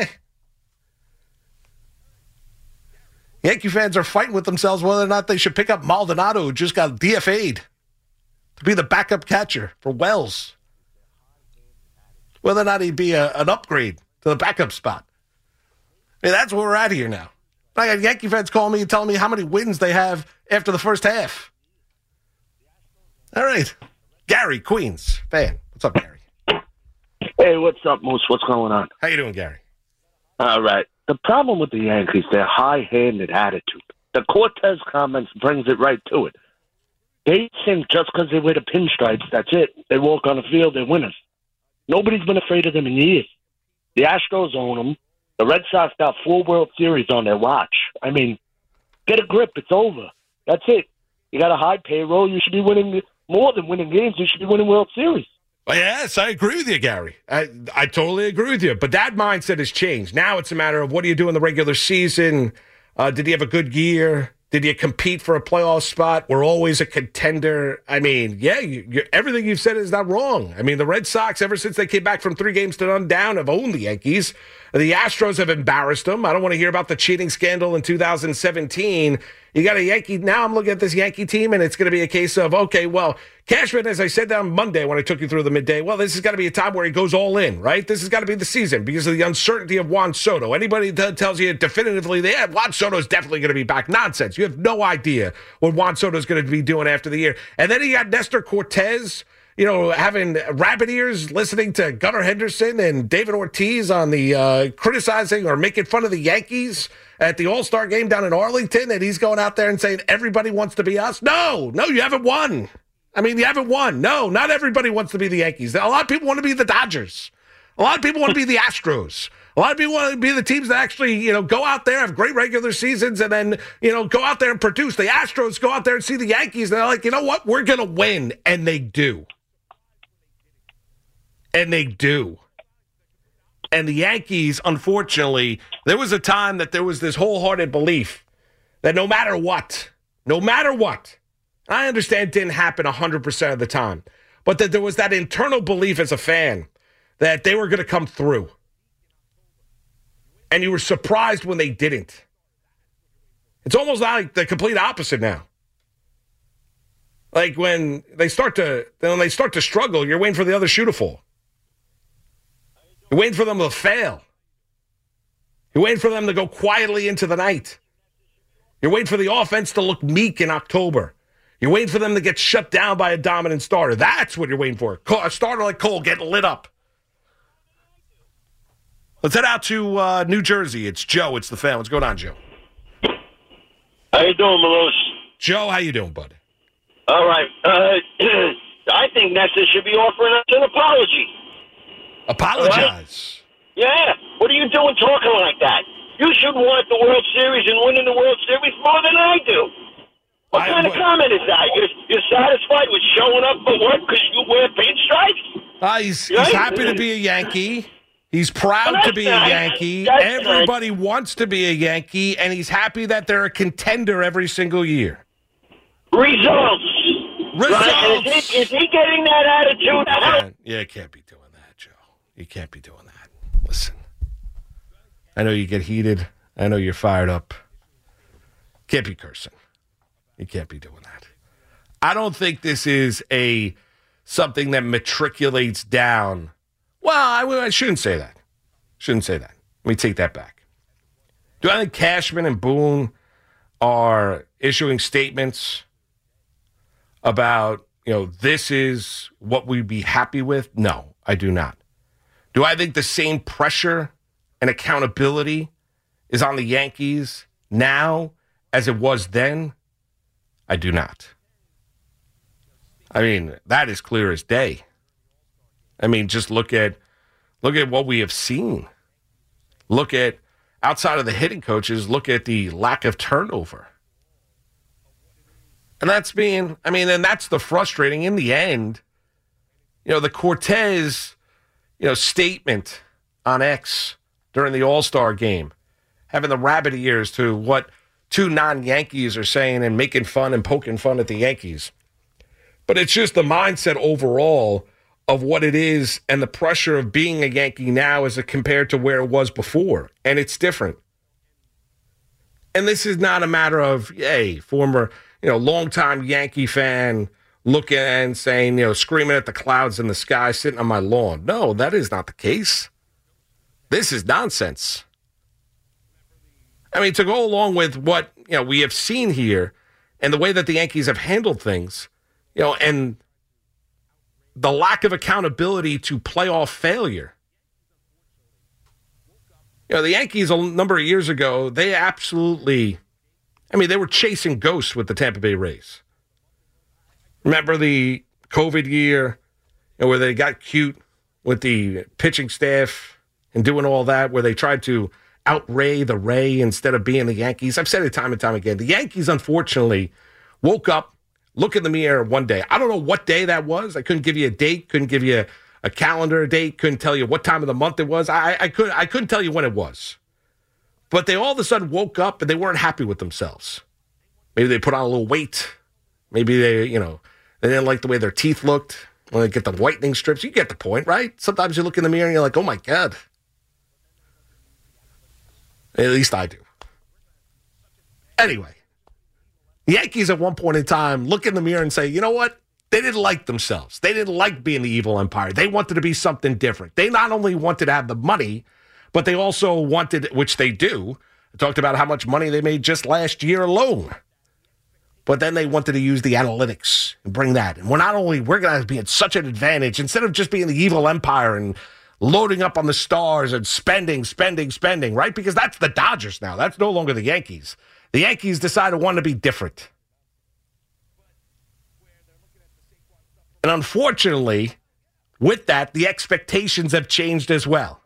Yankee fans are fighting with themselves whether or not they should pick up Maldonado, who just got D F A'd, to be the backup catcher for Wells. Whether or not he'd be a, an upgrade to the backup spot. I mean, that's where we're at here now. I got Yankee fans calling me and telling me how many wins they have after the first half. All right. Gary, Queens, fan. What's up, Gary? Hey, what's up, Moose? What's going on? How you doing, Gary? All right. The problem with the Yankees, their high-handed attitude. The Cortez comments brings it right to it. They think just because they wear the pinstripes, that's it. They walk on the field, they're winners. Nobody's been afraid of them in years. The Astros own them. The Red Sox got four World Series on their watch. I mean, get a grip. It's over. That's it. You got a high payroll. You should be winning more than winning games. You should be winning World Series. Well, yes, I agree with you, Gary. I, I totally agree with you. But that mindset has changed. Now it's a matter of what do you do in the regular season? Uh, did he have a good year? Did you compete for a playoff spot? We're always a contender. I mean, yeah, you, you, everything you've said is not wrong. I mean, the Red Sox, ever since they came back from three games to none down, have owned the Yankees. The Astros have embarrassed them. I don't want to hear about the cheating scandal in two thousand seventeen. You got a Yankee. Now I'm looking at this Yankee team, and it's going to be a case of, okay, well, Cashman, as I said on Monday when I took you through the midday, well, this has got to be a time where he goes all in, right? This has got to be the season because of the uncertainty of Juan Soto. Anybody that tells you definitively that yeah, Juan Soto is definitely going to be back, nonsense. You have no idea what Juan Soto is going to be doing after the year. And then you got Nestor Cortez, you know, having rabbit ears, listening to Gunnar Henderson and David Ortiz on the uh, criticizing or making fun of the Yankees at the All-Star game down in Arlington, and he's going out there and saying everybody wants to be us. No, no, you haven't won. I mean, you haven't won. No, not everybody wants to be the Yankees. A lot of people want to be the Dodgers. A lot of people want to be the Astros. A lot of people want to be the teams that actually, you know, go out there, have great regular seasons, and then, you know, go out there and produce. The Astros go out there and see the Yankees, and they're like, you know what? We're going to win. And they do. And they do. And the Yankees, unfortunately, there was a time that there was this wholehearted belief that no matter what, no matter what, I understand it didn't happen one hundred percent of the time, but that there was that internal belief as a fan that they were going to come through. And you were surprised when they didn't. It's almost like the complete opposite now. Like when they start to when they start to struggle, you're waiting for the other shoe to fall. You're waiting for them to fail. You're waiting for them to go quietly into the night. You're waiting for the offense to look meek in October. You're waiting for them to get shut down by a dominant starter. That's what you're waiting for. A starter like Cole getting lit up. Let's head out to uh, New Jersey. It's Joe. It's the fan. What's going on, Joe? How you doing, Malose? Joe, how you doing, bud? All right. Uh, I think Nestor should be offering us an apology. Apologize? Right? Yeah. What are you doing talking like that? You should want the World Series and winning the World Series more than I do. What I, kind of what, comment is that? You're, you're satisfied with showing up for work because you wear pinstripes? Uh, he's, right? he's happy to be a Yankee. He's proud well, to be nice. a Yankee. That's Everybody nice. wants to be a Yankee, and he's happy that they're a contender every single year. Results. Results. Right? Is, he, is he getting that attitude? Yeah, yeah, you can't be doing that, Joe. You can't be doing that. Listen, I know you get heated. I know you're fired up. Can't be cursing. You can't be doing that. I don't think this is a something that matriculates down. Well, I, I shouldn't say that. Shouldn't say that. Let me take that back. Do I think Cashman and Boone are issuing statements about, you know, this is what we'd be happy with? No, I do not. Do I think the same pressure and accountability is on the Yankees now as it was then? I do not. I mean, that is clear as day. I mean, just look at look at what we have seen. Look at, outside of the hitting coaches, look at the lack of turnover. And that's being, I mean, and that's the frustrating in the end. You know, the Cortez, you know, statement on X during the All-Star game, having the rabbit ears to what two non-Yankees are saying and making fun and poking fun at the Yankees. But it's just the mindset overall of what it is and the pressure of being a Yankee now as it compared to where it was before. And it's different. And this is not a matter of, hey, former, you know, longtime Yankee fan looking and saying, you know, screaming at the clouds in the sky sitting on my lawn. No, that is not the case. This is nonsense. I mean, to go along with what, you know, we have seen here and the way that the Yankees have handled things, you know, and the lack of accountability to playoff failure. You know, the Yankees a number of years ago, they absolutely, I mean, they were chasing ghosts with the Tampa Bay Rays. Remember the COVID year, you know, where they got cute with the pitching staff and doing all that, where they tried to out-Ray the Ray instead of being the Yankees. I've said it time and time again. The Yankees, unfortunately, woke up, look in the mirror one day. I don't know what day that was. I couldn't give you a date, couldn't give you a, a calendar date, couldn't tell you what time of the month it was. I, I, could, I couldn't tell you when it was. But they all of a sudden woke up and they weren't happy with themselves. Maybe they put on a little weight. Maybe they, you know, they didn't like the way their teeth looked when they get the whitening strips. You get the point, right? Sometimes you look in the mirror and you're like, oh my God. At least I do. Anyway, the Yankees at one point in time look in the mirror and say, you know what? They didn't like themselves. They didn't like being the evil empire. They wanted to be something different. They not only wanted to have the money, but they also wanted, which they do, I talked about how much money they made just last year alone. But then they wanted to use the analytics and bring that. And we're not only, we're going to be at such an advantage, instead of just being the evil empire and loading up on the stars and spending, spending, spending, right? Because that's the Dodgers now. That's no longer the Yankees. The Yankees decided to want to be different. And unfortunately, with that, the expectations have changed as well.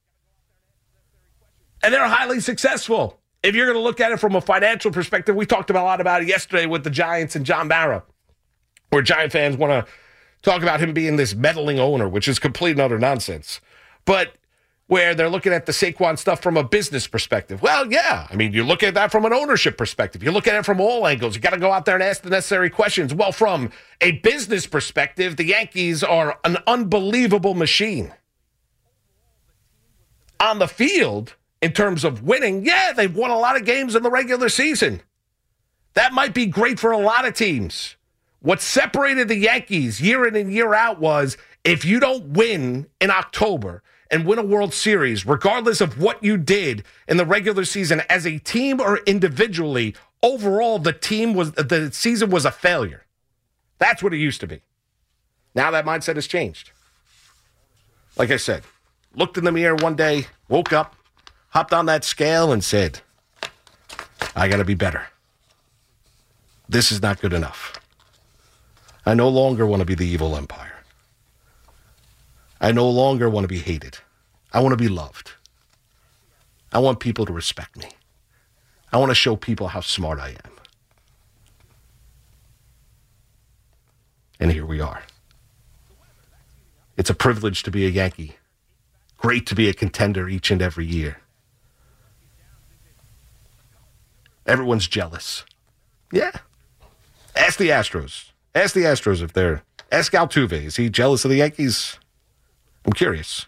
And they're highly successful. If you're going to look at it from a financial perspective, we talked about a lot about it yesterday with the Giants and John Mara, where Giant fans want to talk about him being this meddling owner, which is complete and utter nonsense. But where they're looking at the Saquon stuff from a business perspective. Well, yeah. I mean, you look at that from an ownership perspective. You look at it from all angles. You got to go out there and ask the necessary questions. Well, from a business perspective, the Yankees are an unbelievable machine. On the field, in terms of winning, yeah, they've won a lot of games in the regular season. That might be great for a lot of teams. What separated the Yankees year in and year out was if you don't win in October and win a World Series, regardless of what you did in the regular season as a team or individually, overall the team was the season was a failure. That's what it used to be. Now that mindset has changed. Like I said, looked in the mirror one day, woke up, hopped on that scale and said, I got to be better. This is not good enough. I no longer want to be the evil empire. I no longer want to be hated. I want to be loved. I want people to respect me. I want to show people how smart I am. And here we are. It's a privilege to be a Yankee. Great to be a contender each and every year. Everyone's jealous. Yeah. Ask the Astros. Ask the Astros if they're... Ask Altuve. Is he jealous of the Yankees? I'm curious.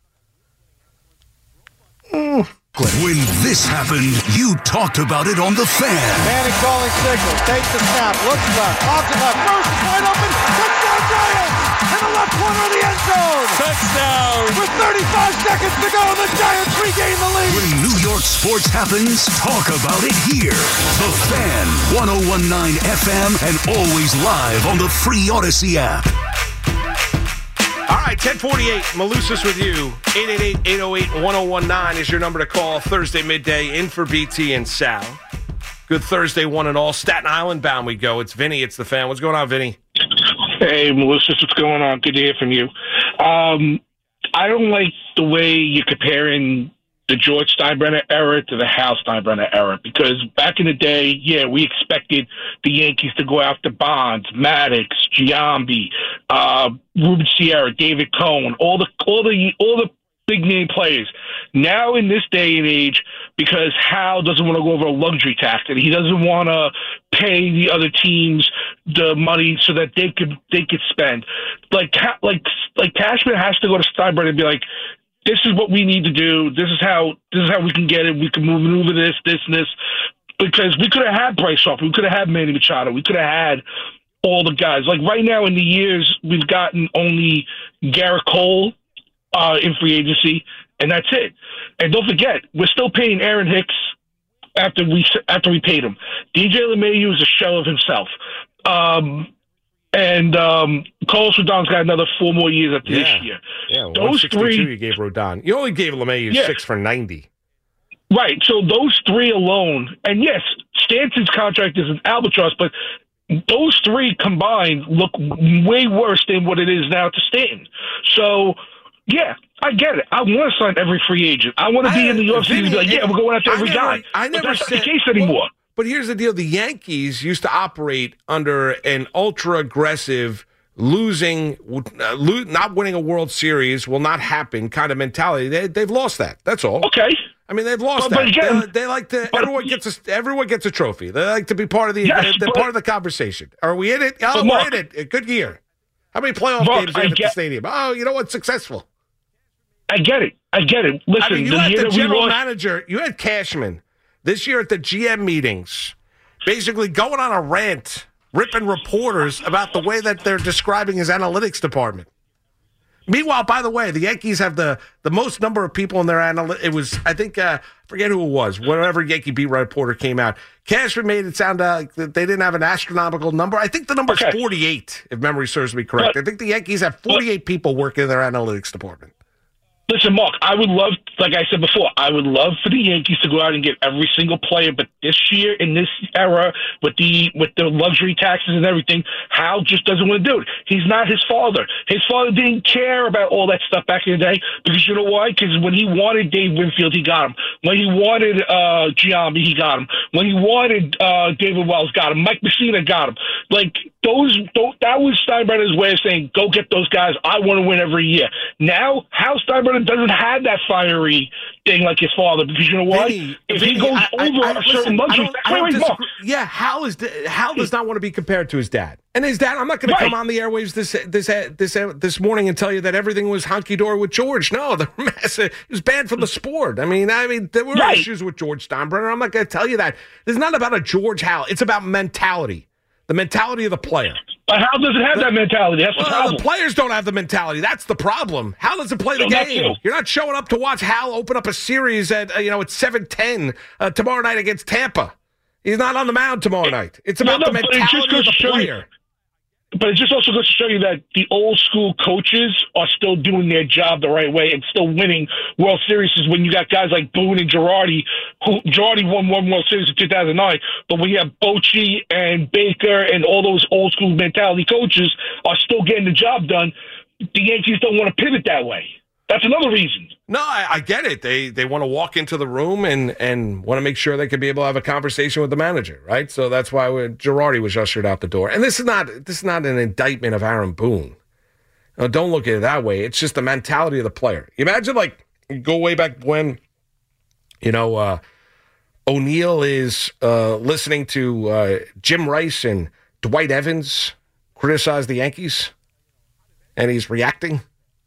Mm. When this happened, you talked about it on The Fan. Manning calling signal. Takes the snap. Looks left. Lobs it left. First is wide open. Touchdown Giants! In the left corner of the end zone. Touchdown! With thirty-five seconds to go, the Giants regain the lead. When New York sports happens, talk about it here. The Fan, one oh one point nine F M, and always live on the free Odyssey app. All right, ten forty-eight, Malusis with you. eight eight eight, eight oh eight, one oh one nine is your number to call Thursday midday in for B T and Sal. Good Thursday, one and all. Staten Island bound we go. It's Vinny. It's the fan. What's going on, Vinny? Hey, Melissa, what's going on? Good to hear from you. Um, I don't like the way you're comparing the George Steinbrenner era to the Hal Steinbrenner era, because back in the day, yeah, we expected the Yankees to go after Bonds, Maddox, Giambi, uh, Ruben Sierra, David Cohn, all the all the all the big name players. Now in this day and age, because Hal doesn't want to go over a luxury tax and he doesn't want to pay the other teams the money so that they could they could spend, like like like Cashman has to go to Steinbrenner and be like, this is what we need to do. This is how this is how we can get it. We can move maneuver this, this, and this. Because we could have had Bryce Harper. We could have had Manny Machado. We could have had all the guys. Like right now in the years, we've gotten only Garrett Cole uh, in free agency, and that's it. And don't forget, we're still paying Aaron Hicks after we after we paid him. D J LeMahieu is a shell of himself. Um, and um, Carlos Rodon's got another four more years after Yeah. this year. Yeah, Those three you gave Rodon. You only gave LeMahieu Yeah. six for ninety. Right. So those three alone, and yes, Stanton's contract is an albatross, but those three combined look way worse than what it is now to Stanton. So, yeah, I get it. I want to sign every free agent. I want to be I- in the offseason and be like, yeah, we're going after I every never- guy. I But never that's said not the case anymore. Well, but here's the deal: the Yankees used to operate under an ultra aggressive, losing, uh, lo- not winning a World Series will not happen kind of mentality. They, they've lost that. That's all. Okay. I mean, they've lost But- but that. again- they, they like to. Everyone gets a. Everyone gets a trophy. They like to be part of the. Yes, they're they're but- part of the conversation. Are we in it? Oh, But we're Mark- in it. A good year. How many playoff Mark, games do I you have at the get- stadium? Oh, you know what? Successful. I get it. I get it. Listen, I mean, you the had year the that we general lost, manager, you had Cashman this year at the G M meetings, basically going on a rant, ripping reporters about the way that they're describing his analytics department. Meanwhile, by the way, the Yankees have the, the most number of people in their analytics. It was, I think, uh, forget who it was, whatever Yankee beat reporter came out. Cashman made it sound uh, like that they didn't have an astronomical number. I think the number's Okay. forty-eight, if memory serves me correct. But- I think the Yankees have forty-eight people working in their analytics department. Listen, Mark, I would love, like I said before, I would love for the Yankees to go out and get every single player, but this year, in this era, with the with the luxury taxes and everything, Hal just doesn't want to do it. He's not his father. His father didn't care about all that stuff back in the day, because you know why? Because when he wanted Dave Winfield, he got him. When he wanted uh, Giambi, he got him. When he wanted uh, David Wells, got him. Mike Messina got him. Like, those, those that was Steinbrenner's way of saying, go get those guys. I want to win every year. Now, Hal Steinbrenner doesn't have that fiery thing like his father, because you know what? Vinny, if Vinny, he goes I- I- over I- a listen, certain I luxury, don't- I wait, don't wait, Mark. disagree. Yeah, Hal is Hal does not want to be compared to his dad, and his dad. I'm not going Right. to come on the airwaves this this this this morning and tell you that everything was hunky dory with George. No, the massive, it was bad for the sport. I mean, I mean, there were Right. issues with George Steinbrenner. I'm not going to tell you that. It's not about a George Hal. It's about mentality, the mentality of the player. But Hal doesn't have that mentality. That's the Well, problem. the players don't have the mentality. That's the problem. Hal doesn't play the No, that's game. true. You're not showing up to watch Hal open up a series at uh, you know at seven ten uh, tomorrow night against Tampa. He's not on the mound tomorrow night. It's No, about no, the but it just mentality of goes the to show you- player. But it just also goes to show you that the old school coaches are still doing their job the right way and still winning World Series. When you got guys like Boone and Girardi, who Girardi won one World Series in two thousand nine, but when you have Bochy and Baker and all those old school mentality coaches are still getting the job done, the Yankees don't want to pivot that way. That's another reason. No, I, I get it. They they want to walk into the room and and want to make sure they could be able to have a conversation with the manager, right? So that's why we, Girardi was ushered out the door. And this is not this is not an indictment of Aaron Boone. No, don't look at it that way. It's just the mentality of the player. You imagine, like, you go way back when, you know, uh, O'Neill is uh, listening to uh, Jim Rice and Dwight Evans criticize the Yankees, and he's reacting.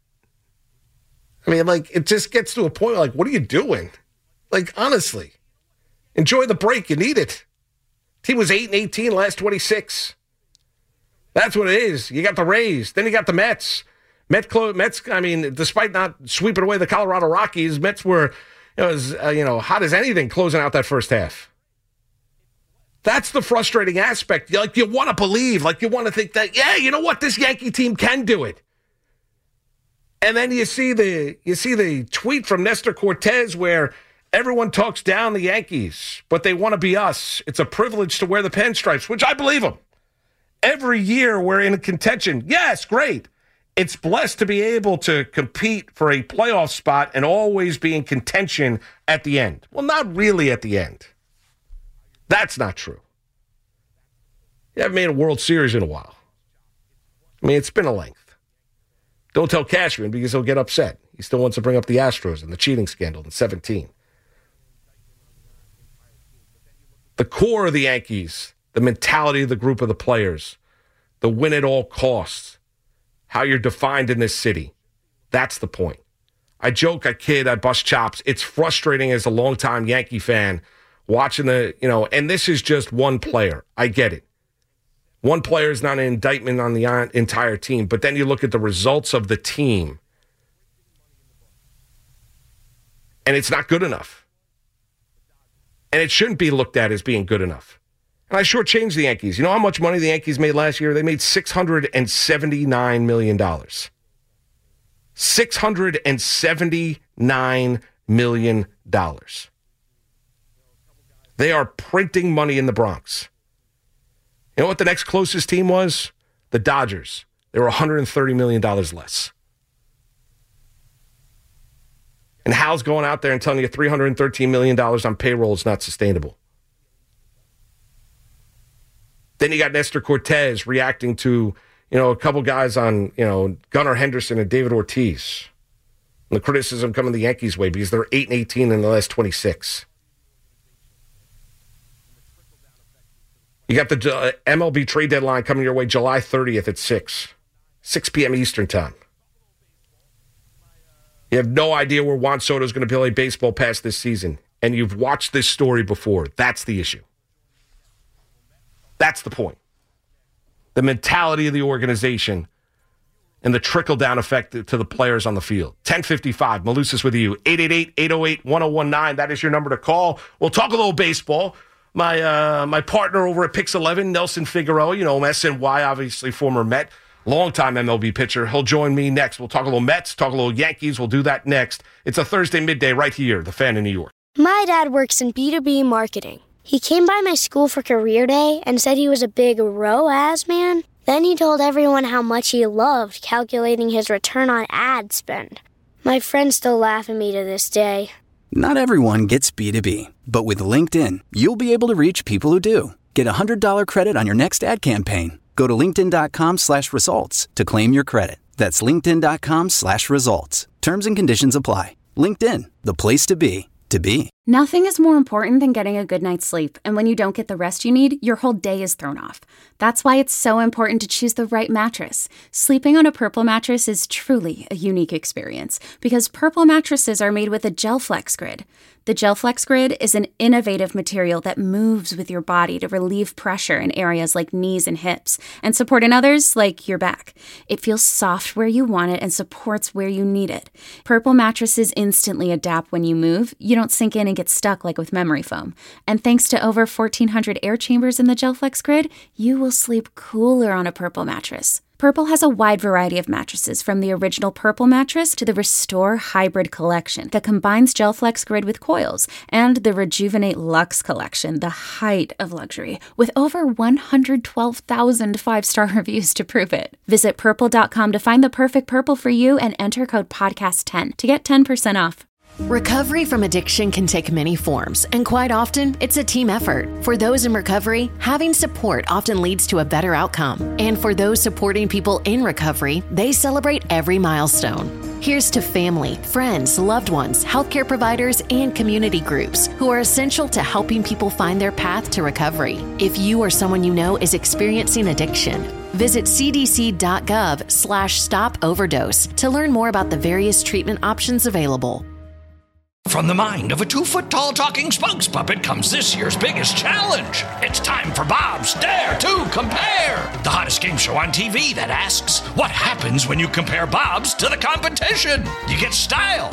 I mean, like, it just gets to a point, like, what are you doing? Like, honestly, enjoy the break. You need it. Team was eight and eighteen, last twenty-six. That's what it is. You got the Rays. Then you got the Mets. Met clo- Mets, I mean, despite not sweeping away the Colorado Rockies, Mets were, you know, as, uh, you know, hot as anything closing out that first half. That's the frustrating aspect. Like, you want to believe, like, you want to think that, yeah, you know what? This Yankee team can do it. And then you see the you see the tweet from Nestor Cortez where Everyone talks down the Yankees, but they want to be us. It's a privilege to wear the pinstripes, which I believe them. Every year we're in contention. Yes, great. It's blessed to be able to compete for a playoff spot and always be in contention at the end. Well, not really at the end. That's not true. You haven't made a World Series in a while. I mean, it's been a length. Don't tell Cashman because he'll get upset. He still wants to bring up the Astros and the cheating scandal in seventeen. The core of the Yankees, the mentality of the group of the players, the win at all costs, how you're defined in this city. That's the point. I joke, I kid, I bust chops. It's frustrating as a longtime Yankee fan watching the, you know, and this is just one player. I get it. One player is not an indictment on the entire team, but then you look at the results of the team, and it's not good enough. And it shouldn't be looked at as being good enough. And I shortchanged the Yankees. You know how much money the Yankees made last year? They made six hundred seventy-nine million dollars. six hundred seventy-nine million dollars. They are printing money in the Bronx. You know what the next closest team was? The Dodgers. They were one hundred thirty million dollars less. And Hal's going out there and telling you three hundred thirteen million dollars on payroll is not sustainable. Then you got Nestor Cortez reacting to, you know, a couple guys on, you know, Gunnar Henderson and David Ortiz. And the criticism coming the Yankees' way because they're eight and eighteen in the last twenty-six. You got the uh, M L B trade deadline coming your way July thirtieth at six. six p.m. Eastern time. You have no idea where Juan Soto is going to play baseball past this season. And you've watched this story before. That's the issue. That's the point. The mentality of the organization and the trickle-down effect to the players on the field. ten fifty-five, Malusis with you. eight eight eight, eight oh eight, one oh one nine. That is your number to call. We'll talk a little baseball. My uh, my partner over at Pix eleven, Nelson Figueroa, you know, S N Y, obviously former Met, longtime M L B pitcher. He'll join me next. We'll talk a little Mets, talk a little Yankees. We'll do that next. It's a Thursday midday right here, The Fan in New York. My dad works in B two B marketing. He came by my school for career day and said he was a big R O A S man. Then he told everyone how much he loved calculating his return on ad spend. My friends still laugh at me to this day. Not everyone gets B two B, but with LinkedIn, you'll be able to reach people who do. Get a one hundred dollars credit on your next ad campaign. Go to linkedin.com slash results to claim your credit. That's linkedin.com slash results. Terms and conditions apply. LinkedIn, the place to be, to be. Nothing is more important than getting a good night's sleep, and when you don't get the rest you need, your whole day is thrown off. That's why it's so important to choose the right mattress. Sleeping on a Purple mattress is truly a unique experience, because Purple mattresses are made with a GelFlex Grid. The GelFlex Grid is an innovative material that moves with your body to relieve pressure in areas like knees and hips, and support in others like your back. It feels soft where you want it and supports where you need it. Purple mattresses instantly adapt when you move. You don't sink in and get stuck like with memory foam. And thanks to over fourteen hundred air chambers in the GelFlex Grid, you will sleep cooler on a Purple mattress. Purple has a wide variety of mattresses, from the original Purple mattress to the Restore Hybrid collection that combines GelFlex Grid with coils, and the Rejuvenate Luxe collection, the height of luxury, with over one hundred twelve thousand five-star reviews to prove it. Visit purple dot com to find the perfect Purple for you and enter code podcast ten to get ten percent off. Recovery from addiction can take many forms, and quite often, it's a team effort. For those in recovery, having support often leads to a better outcome. And for those supporting people in recovery, they celebrate every milestone. Here's to family, friends, loved ones, healthcare providers, and community groups who are essential to helping people find their path to recovery. If you or someone you know is experiencing addiction, visit cdc.gov slash stop overdose to learn more about the various treatment options available. From the mind of a two-foot-tall talking spokes puppet comes this year's biggest challenge. It's time for Bob's Dare to Compare, the hottest game show on T V that asks, what happens when you compare Bob's to the competition? You get style.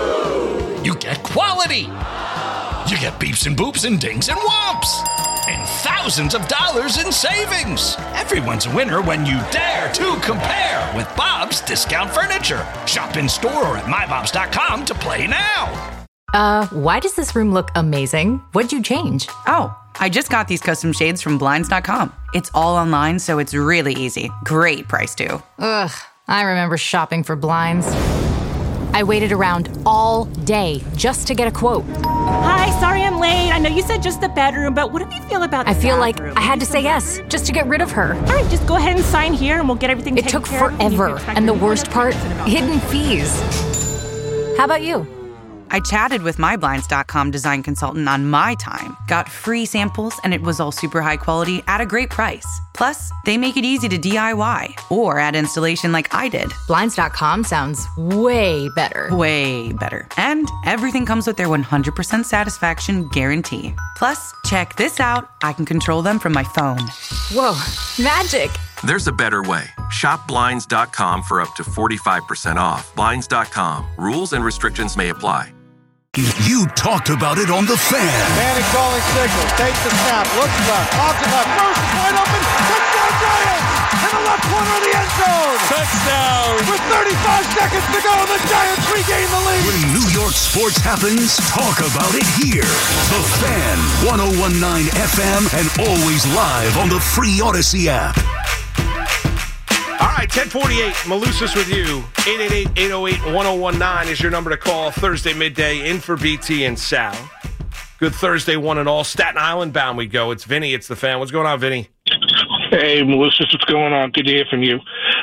You get quality. You get beeps and boops and dings and whomps. And thousands of dollars in savings. Everyone's a winner when you dare to compare with Bob's Discount Furniture. Shop in store or at my bobs dot com to play now. Uh, why does this room look amazing? What'd you change? Oh, I just got these custom shades from Blinds dot com. It's all online, so it's really easy. Great price, too. Ugh, I remember shopping for blinds. I waited around all day just to get a quote. Hi, sorry I'm late. I know you said just the bedroom, but what do you feel about the I feel bathroom? like I had to say yes just to get rid of her. All right, just go ahead and sign here and we'll get everything It taken took care of. forever, and the worst part, hidden fees. How about you? I chatted with my Blinds dot com design consultant on my time, got free samples, and it was all super high quality at a great price. Plus, they make it easy to D I Y or add installation like I did. Blinds dot com sounds way better. Way better. And everything comes with their one hundred percent satisfaction guarantee. Plus, check this out. I can control them from my phone. Whoa, magic. There's a better way. Shop Blinds dot com for up to forty-five percent off. Blinds dot com. Rules and restrictions may apply. You talked about it on The Fan. Manning calling signal. Takes the snap. Looks left. Lobs it left. Throws it wide open. Touchdown Giants! In the left corner of the end zone. Touchdown! With thirty-five seconds to go, the Giants regain the lead. When New York sports happens, talk about it here. The Fan, one oh one point nine F M, and always live on the free Odyssey app. All right, ten forty-eight, Malusis with you. eight eight eight, eight oh eight, one oh one nine is your number to call Thursday midday in for B T and Sal. Good Thursday, one and all. Staten Island bound we go. It's Vinny. It's the Fan. What's going on, Vinny? Hey, Melissa, what's going on? Good to hear from you.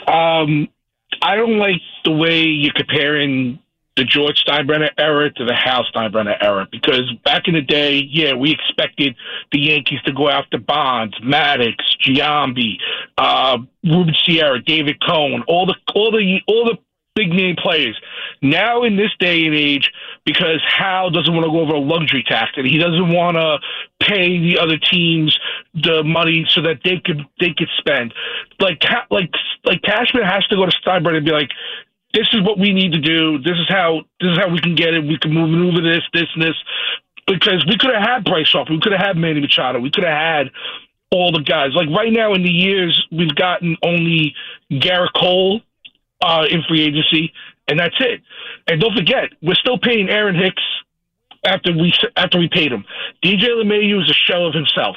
Um, I don't like the way you're comparing the George Steinbrenner era to the Hal Steinbrenner era, because back in the day, yeah, we expected the Yankees to go after Bonds, Maddox, Giambi, uh, Ruben Sierra, David Cohn, all the all the all the big name players. Now in this day and age, because Hal doesn't want to go over a luxury tax and he doesn't want to pay the other teams the money so that they could they could spend, like like like Cashman has to go to Steinbrenner and be like, this is what we need to do. This is how this is how we can get it. We can move maneuver this, this, and this. Because we could have had Bryce Harper. We could have had Manny Machado. We could have had all the guys. Like right now in the years, we've gotten only Garrett Cole uh, in free agency, and that's it. And don't forget, we're still paying Aaron Hicks after we after we paid him. D J LeMahieu is a shell of himself.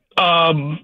Um,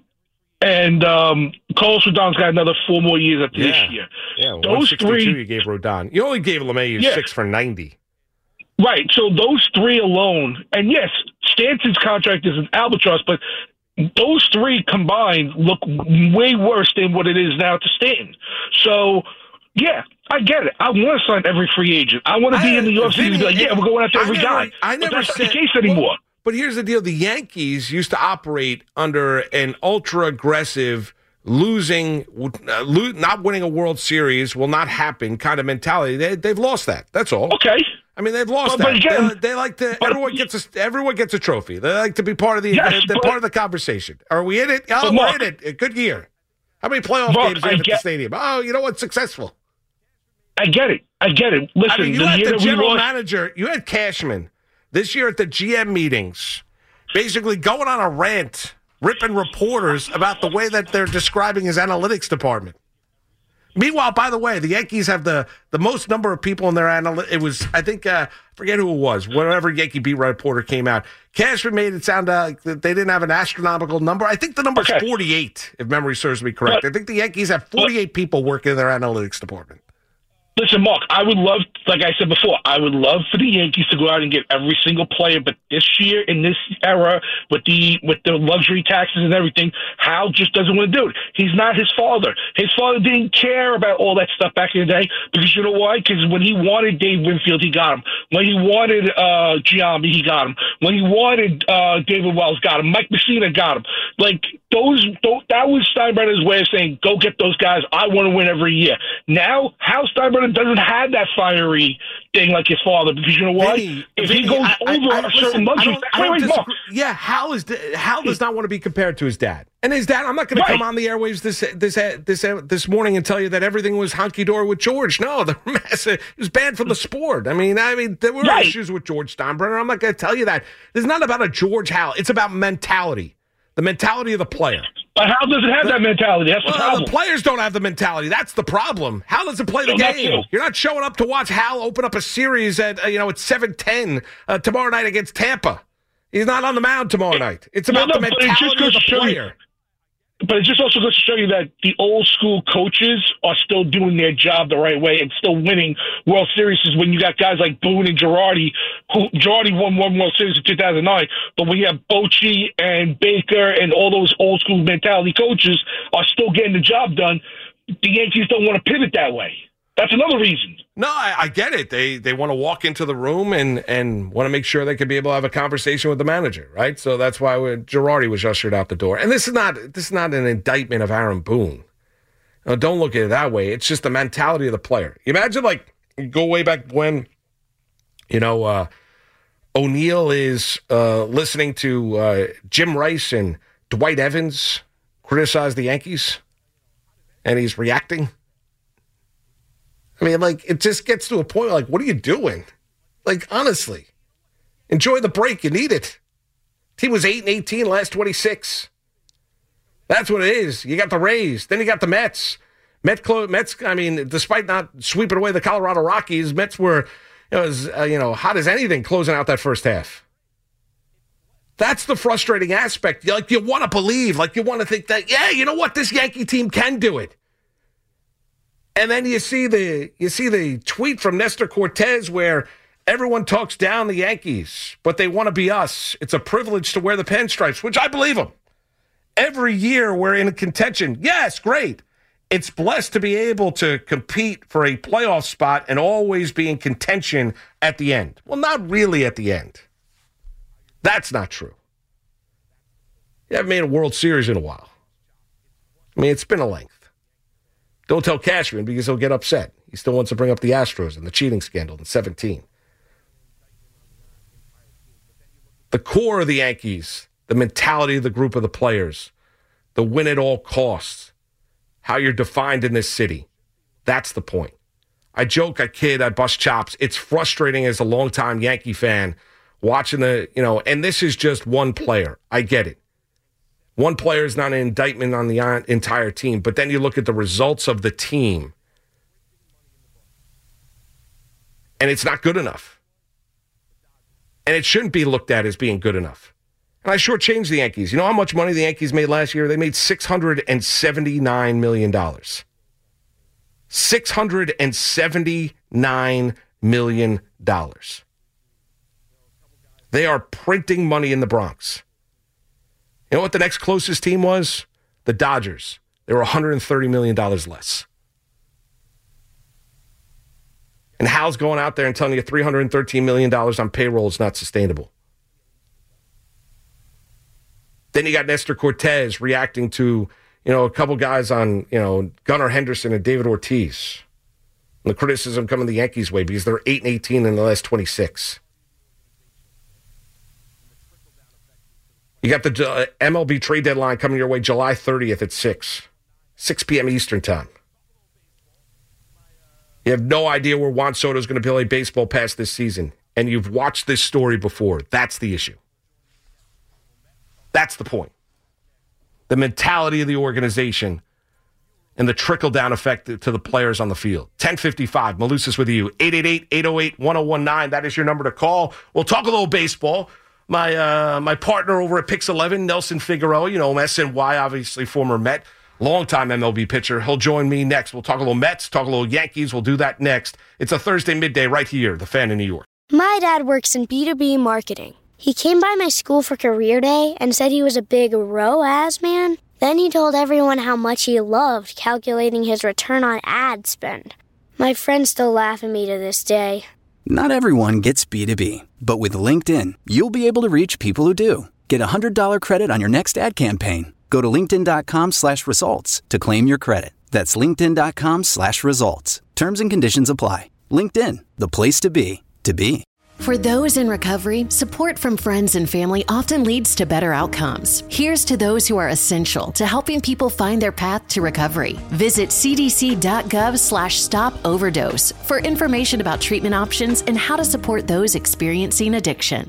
And um, Carlos Rodon's got another four more years after Yeah. this year. Yeah, Those three, you gave Rodon. You only gave LeMahieu Yeah. six for ninety. right? So those three alone, and yes, Stanton's contract is an albatross, but those three combined look way worse than what it is now to Stanton. So, yeah, I get it. I want to sign every free agent. I want to be in the offseason and be like, yeah, we're going after every I never, guy. I But never that's said, not the case anymore. Well, but here's the deal. The Yankees used to operate under an ultra-aggressive, losing, uh, lo- not winning a World Series will not happen kind of mentality. They, they've lost that. That's all. Okay. I mean, they've lost But- but that. again- they, they like to. but- everyone gets a. Everyone gets a trophy. They like to be part of the. Yes, they're they're but- part of the conversation. Are we in it? Oh, But we're Mark- in it. A good year. How many playoff Mark, games are I in at the get- stadium? Oh, you know what? Successful. I get it. I get it. Listen, I mean, you the had year the that we general lost, manager. You had Cashman this year at the G M meetings, basically going on a rant, ripping reporters about the way that they're describing his analytics department. Meanwhile, by the way, the Yankees have the, the most number of people in their analytics. It was, I think, uh, I forget who it was, whatever Yankee beat reporter came out. Cashman made it sound uh, like they didn't have an astronomical number. I think the number is Okay. forty-eight, if memory serves me correct. But- I think the Yankees have forty-eight people working in their analytics department. Listen, Mark, I would love, like I said before, I would love for the Yankees to go out and get every single player, but this year, in this era, with the with the luxury taxes and everything, Hal just doesn't want to do it. He's not his father. His father didn't care about all that stuff back in the day, because you know why? Because when he wanted Dave Winfield, he got him. When he wanted uh, Giambi, he got him. When he wanted uh, David Wells, got him. Mike Messina got him. Like, those, those that was Steinbrenner's way of saying, go get those guys. I want to win every year. Now, Hal Steinbrenner doesn't have that fiery thing like his father, because you know why? Vinny, if Vinny, he goes I- I- over I- a certain listen, I luxury, don't- I wait, don't wait, Mark. disagree. Yeah, Hal is Hal does not want to be compared to his dad. And his dad, I'm not going to Right. come on the airwaves this this this this morning and tell you that everything was hunky dory with George. No, the massive, it was bad for the sport. I mean, I mean, there were Right. issues with George Steinbrenner. I'm not going to tell you that. It's not about a George Hal. It's about mentality. The mentality of the player. But how does it have the, that mentality? That's the well, problem. The players don't have the mentality. That's the problem. Hal doesn't play the no, game. You're not showing up to watch Hal open up a series at uh, you know at seven ten uh, tomorrow night against Tampa. He's not on the mound tomorrow night. It's about no, no, the mentality of the player. But it just also goes to show you that the old school coaches are still doing their job the right way and still winning World Series when you got guys like Boone and Girardi, who Girardi won one World Series in two thousand nine, but when you have Bochy and Baker and all those old school mentality coaches are still getting the job done, the Yankees don't want to pivot that way. That's another reason. No, I, I get it. They they want to walk into the room and, and want to make sure they can be able to have a conversation with the manager, right? So that's why Girardi was ushered out the door. And this is not this is not an indictment of Aaron Boone. No, don't look at it that way. It's just the mentality of the player. Imagine, like, go way back when, you know, uh, O'Neill is uh, listening to uh, Jim Rice and Dwight Evans criticize the Yankees, and he's reacting. I mean, like, it just gets to a point, like, what are you doing? Like, honestly, enjoy the break. You need it. Team was eight and eighteen last twenty-six. That's what it is. You got the Rays. Then you got the Mets. Mets, Mets I mean, despite not sweeping away the Colorado Rockies, Mets were, you know, as, uh, you know, hot as anything closing out that first half. That's the frustrating aspect. Like, you want to believe, like, you want to think that, yeah, you know what? This Yankee team can do it. And then you see the you see the tweet from Nestor Cortez where everyone talks down the Yankees, but they want to be us. It's a privilege to wear the pinstripes, which I believe them. Every year we're in contention. Yes, great. It's blessed to be able to compete for a playoff spot and always be in contention at the end. Well, not really at the end. That's not true. You haven't made a World Series in a while. I mean, it's been a length. Don't tell Cashman because he'll get upset. He still wants to bring up the Astros and the cheating scandal in seventeen. The core of the Yankees, the mentality of the group of the players, the win at all costs, how you're defined in this city. That's the point. I joke, I kid, I bust chops. It's frustrating as a longtime Yankee fan watching the, you know, and this is just one player. I get it. One player is not an indictment on the entire team, but then you look at the results of the team, and it's not good enough. And it shouldn't be looked at as being good enough. And I shortchanged the Yankees. You know how much money the Yankees made last year? They made six hundred seventy-nine million dollars. six hundred seventy-nine million dollars. They are printing money in the Bronx. You know what the next closest team was? The Dodgers. They were one hundred thirty million dollars less. And Hal's going out there and telling you three hundred thirteen million dollars on payroll is not sustainable. Then you got Nestor Cortez reacting to, you know, a couple guys on, you know, Gunnar Henderson and David Ortiz. And the criticism coming the Yankees' way because they're eight and eighteen in the last twenty-six. You got the uh, M L B trade deadline coming your way July thirtieth at six. six p.m. Eastern time. You have no idea where Juan Soto is going to play baseball past this season. And you've watched this story before. That's the issue. That's the point. The mentality of the organization and the trickle-down effect to the players on the field. ten fifty-five, Malusis with you. eight eight eight, eight oh eight, one oh one nine. That is your number to call. We'll talk a little baseball. My uh, my partner over at Pix eleven, Nelson Figueroa, you know him, S N Y, obviously former Met, longtime M L B pitcher. He'll join me next. We'll talk a little Mets, talk a little Yankees. We'll do that next. It's a Thursday midday right here, The Fan in New York. My dad works in B two B marketing. He came by my school for career day and said he was a big R O A S man. Then he told everyone how much he loved calculating his return on ad spend. My friends still laugh at me to this day. Not everyone gets B two B, but with LinkedIn, you'll be able to reach people who do. Get a one hundred dollars credit on your next ad campaign. Go to linkedin.com slash results to claim your credit. That's linkedin.com slash results. Terms and conditions apply. LinkedIn, the place to be, to be. For those in recovery, support from friends and family often leads to better outcomes. Here's to those who are essential to helping people find their path to recovery. Visit cdc.gov slash stop overdose for information about treatment options and how to support those experiencing addiction.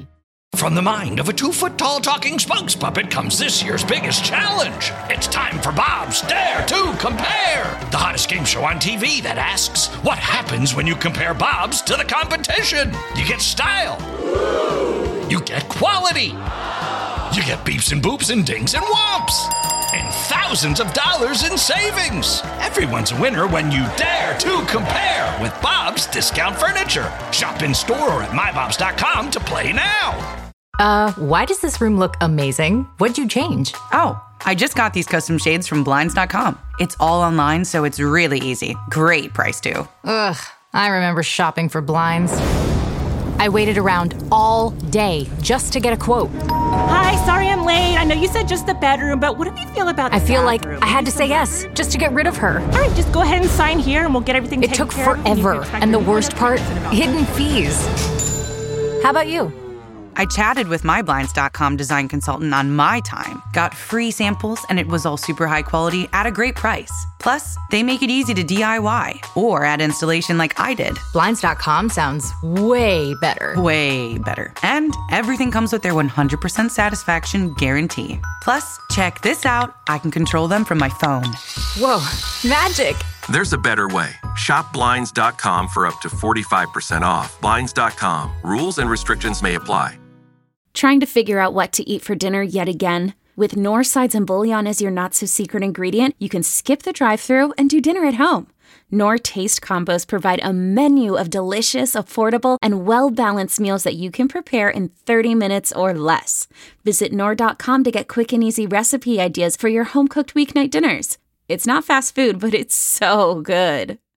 From the mind of a two-foot-tall talking spokes puppet comes this year's biggest challenge. It's time for Bob's Dare to Compare, the hottest game show on T V that asks, what happens when you compare Bob's to the competition? You get style. You get quality. You get beeps and boops and dings and whomps. And thousands of dollars in savings. Everyone's a winner when you dare to compare with Bob's Discount Furniture. Shop in store or at my bobs dot com to play now. Uh, why does this room look amazing? What'd you change? Oh, I just got these custom shades from blinds dot com. It's all online, so it's really easy. Great price, too. Ugh, I remember shopping for blinds. I waited around all day just to get a quote. Hi, sorry I'm late. I know you said just the bedroom, but what do you feel about the I feel like bathroom? I had to say yes just to get rid of her. All right, just go ahead and sign here and we'll get everything It taken took care of. forever, and the worst part, hidden fees. How about you? I chatted with my blinds dot com design consultant on my time, got free samples, and it was all super high quality at a great price. Plus, they make it easy to D I Y or add installation like I did. blinds dot com sounds way better. Way better. And everything comes with their one hundred percent satisfaction guarantee. Plus, check this out. I can control them from my phone. Whoa, magic. There's a better way. Shop blinds dot com for up to forty-five percent off. blinds dot com. Rules and restrictions may apply. Trying to figure out what to eat for dinner yet again? With Knorr sides and bouillon as your not-so-secret ingredient, you can skip the drive-thru and do dinner at home. Knorr Taste Combos provide a menu of delicious, affordable, and well-balanced meals that you can prepare in thirty minutes or less. Visit Knorr dot com to get quick and easy recipe ideas for your home-cooked weeknight dinners. It's not fast food, but it's so good.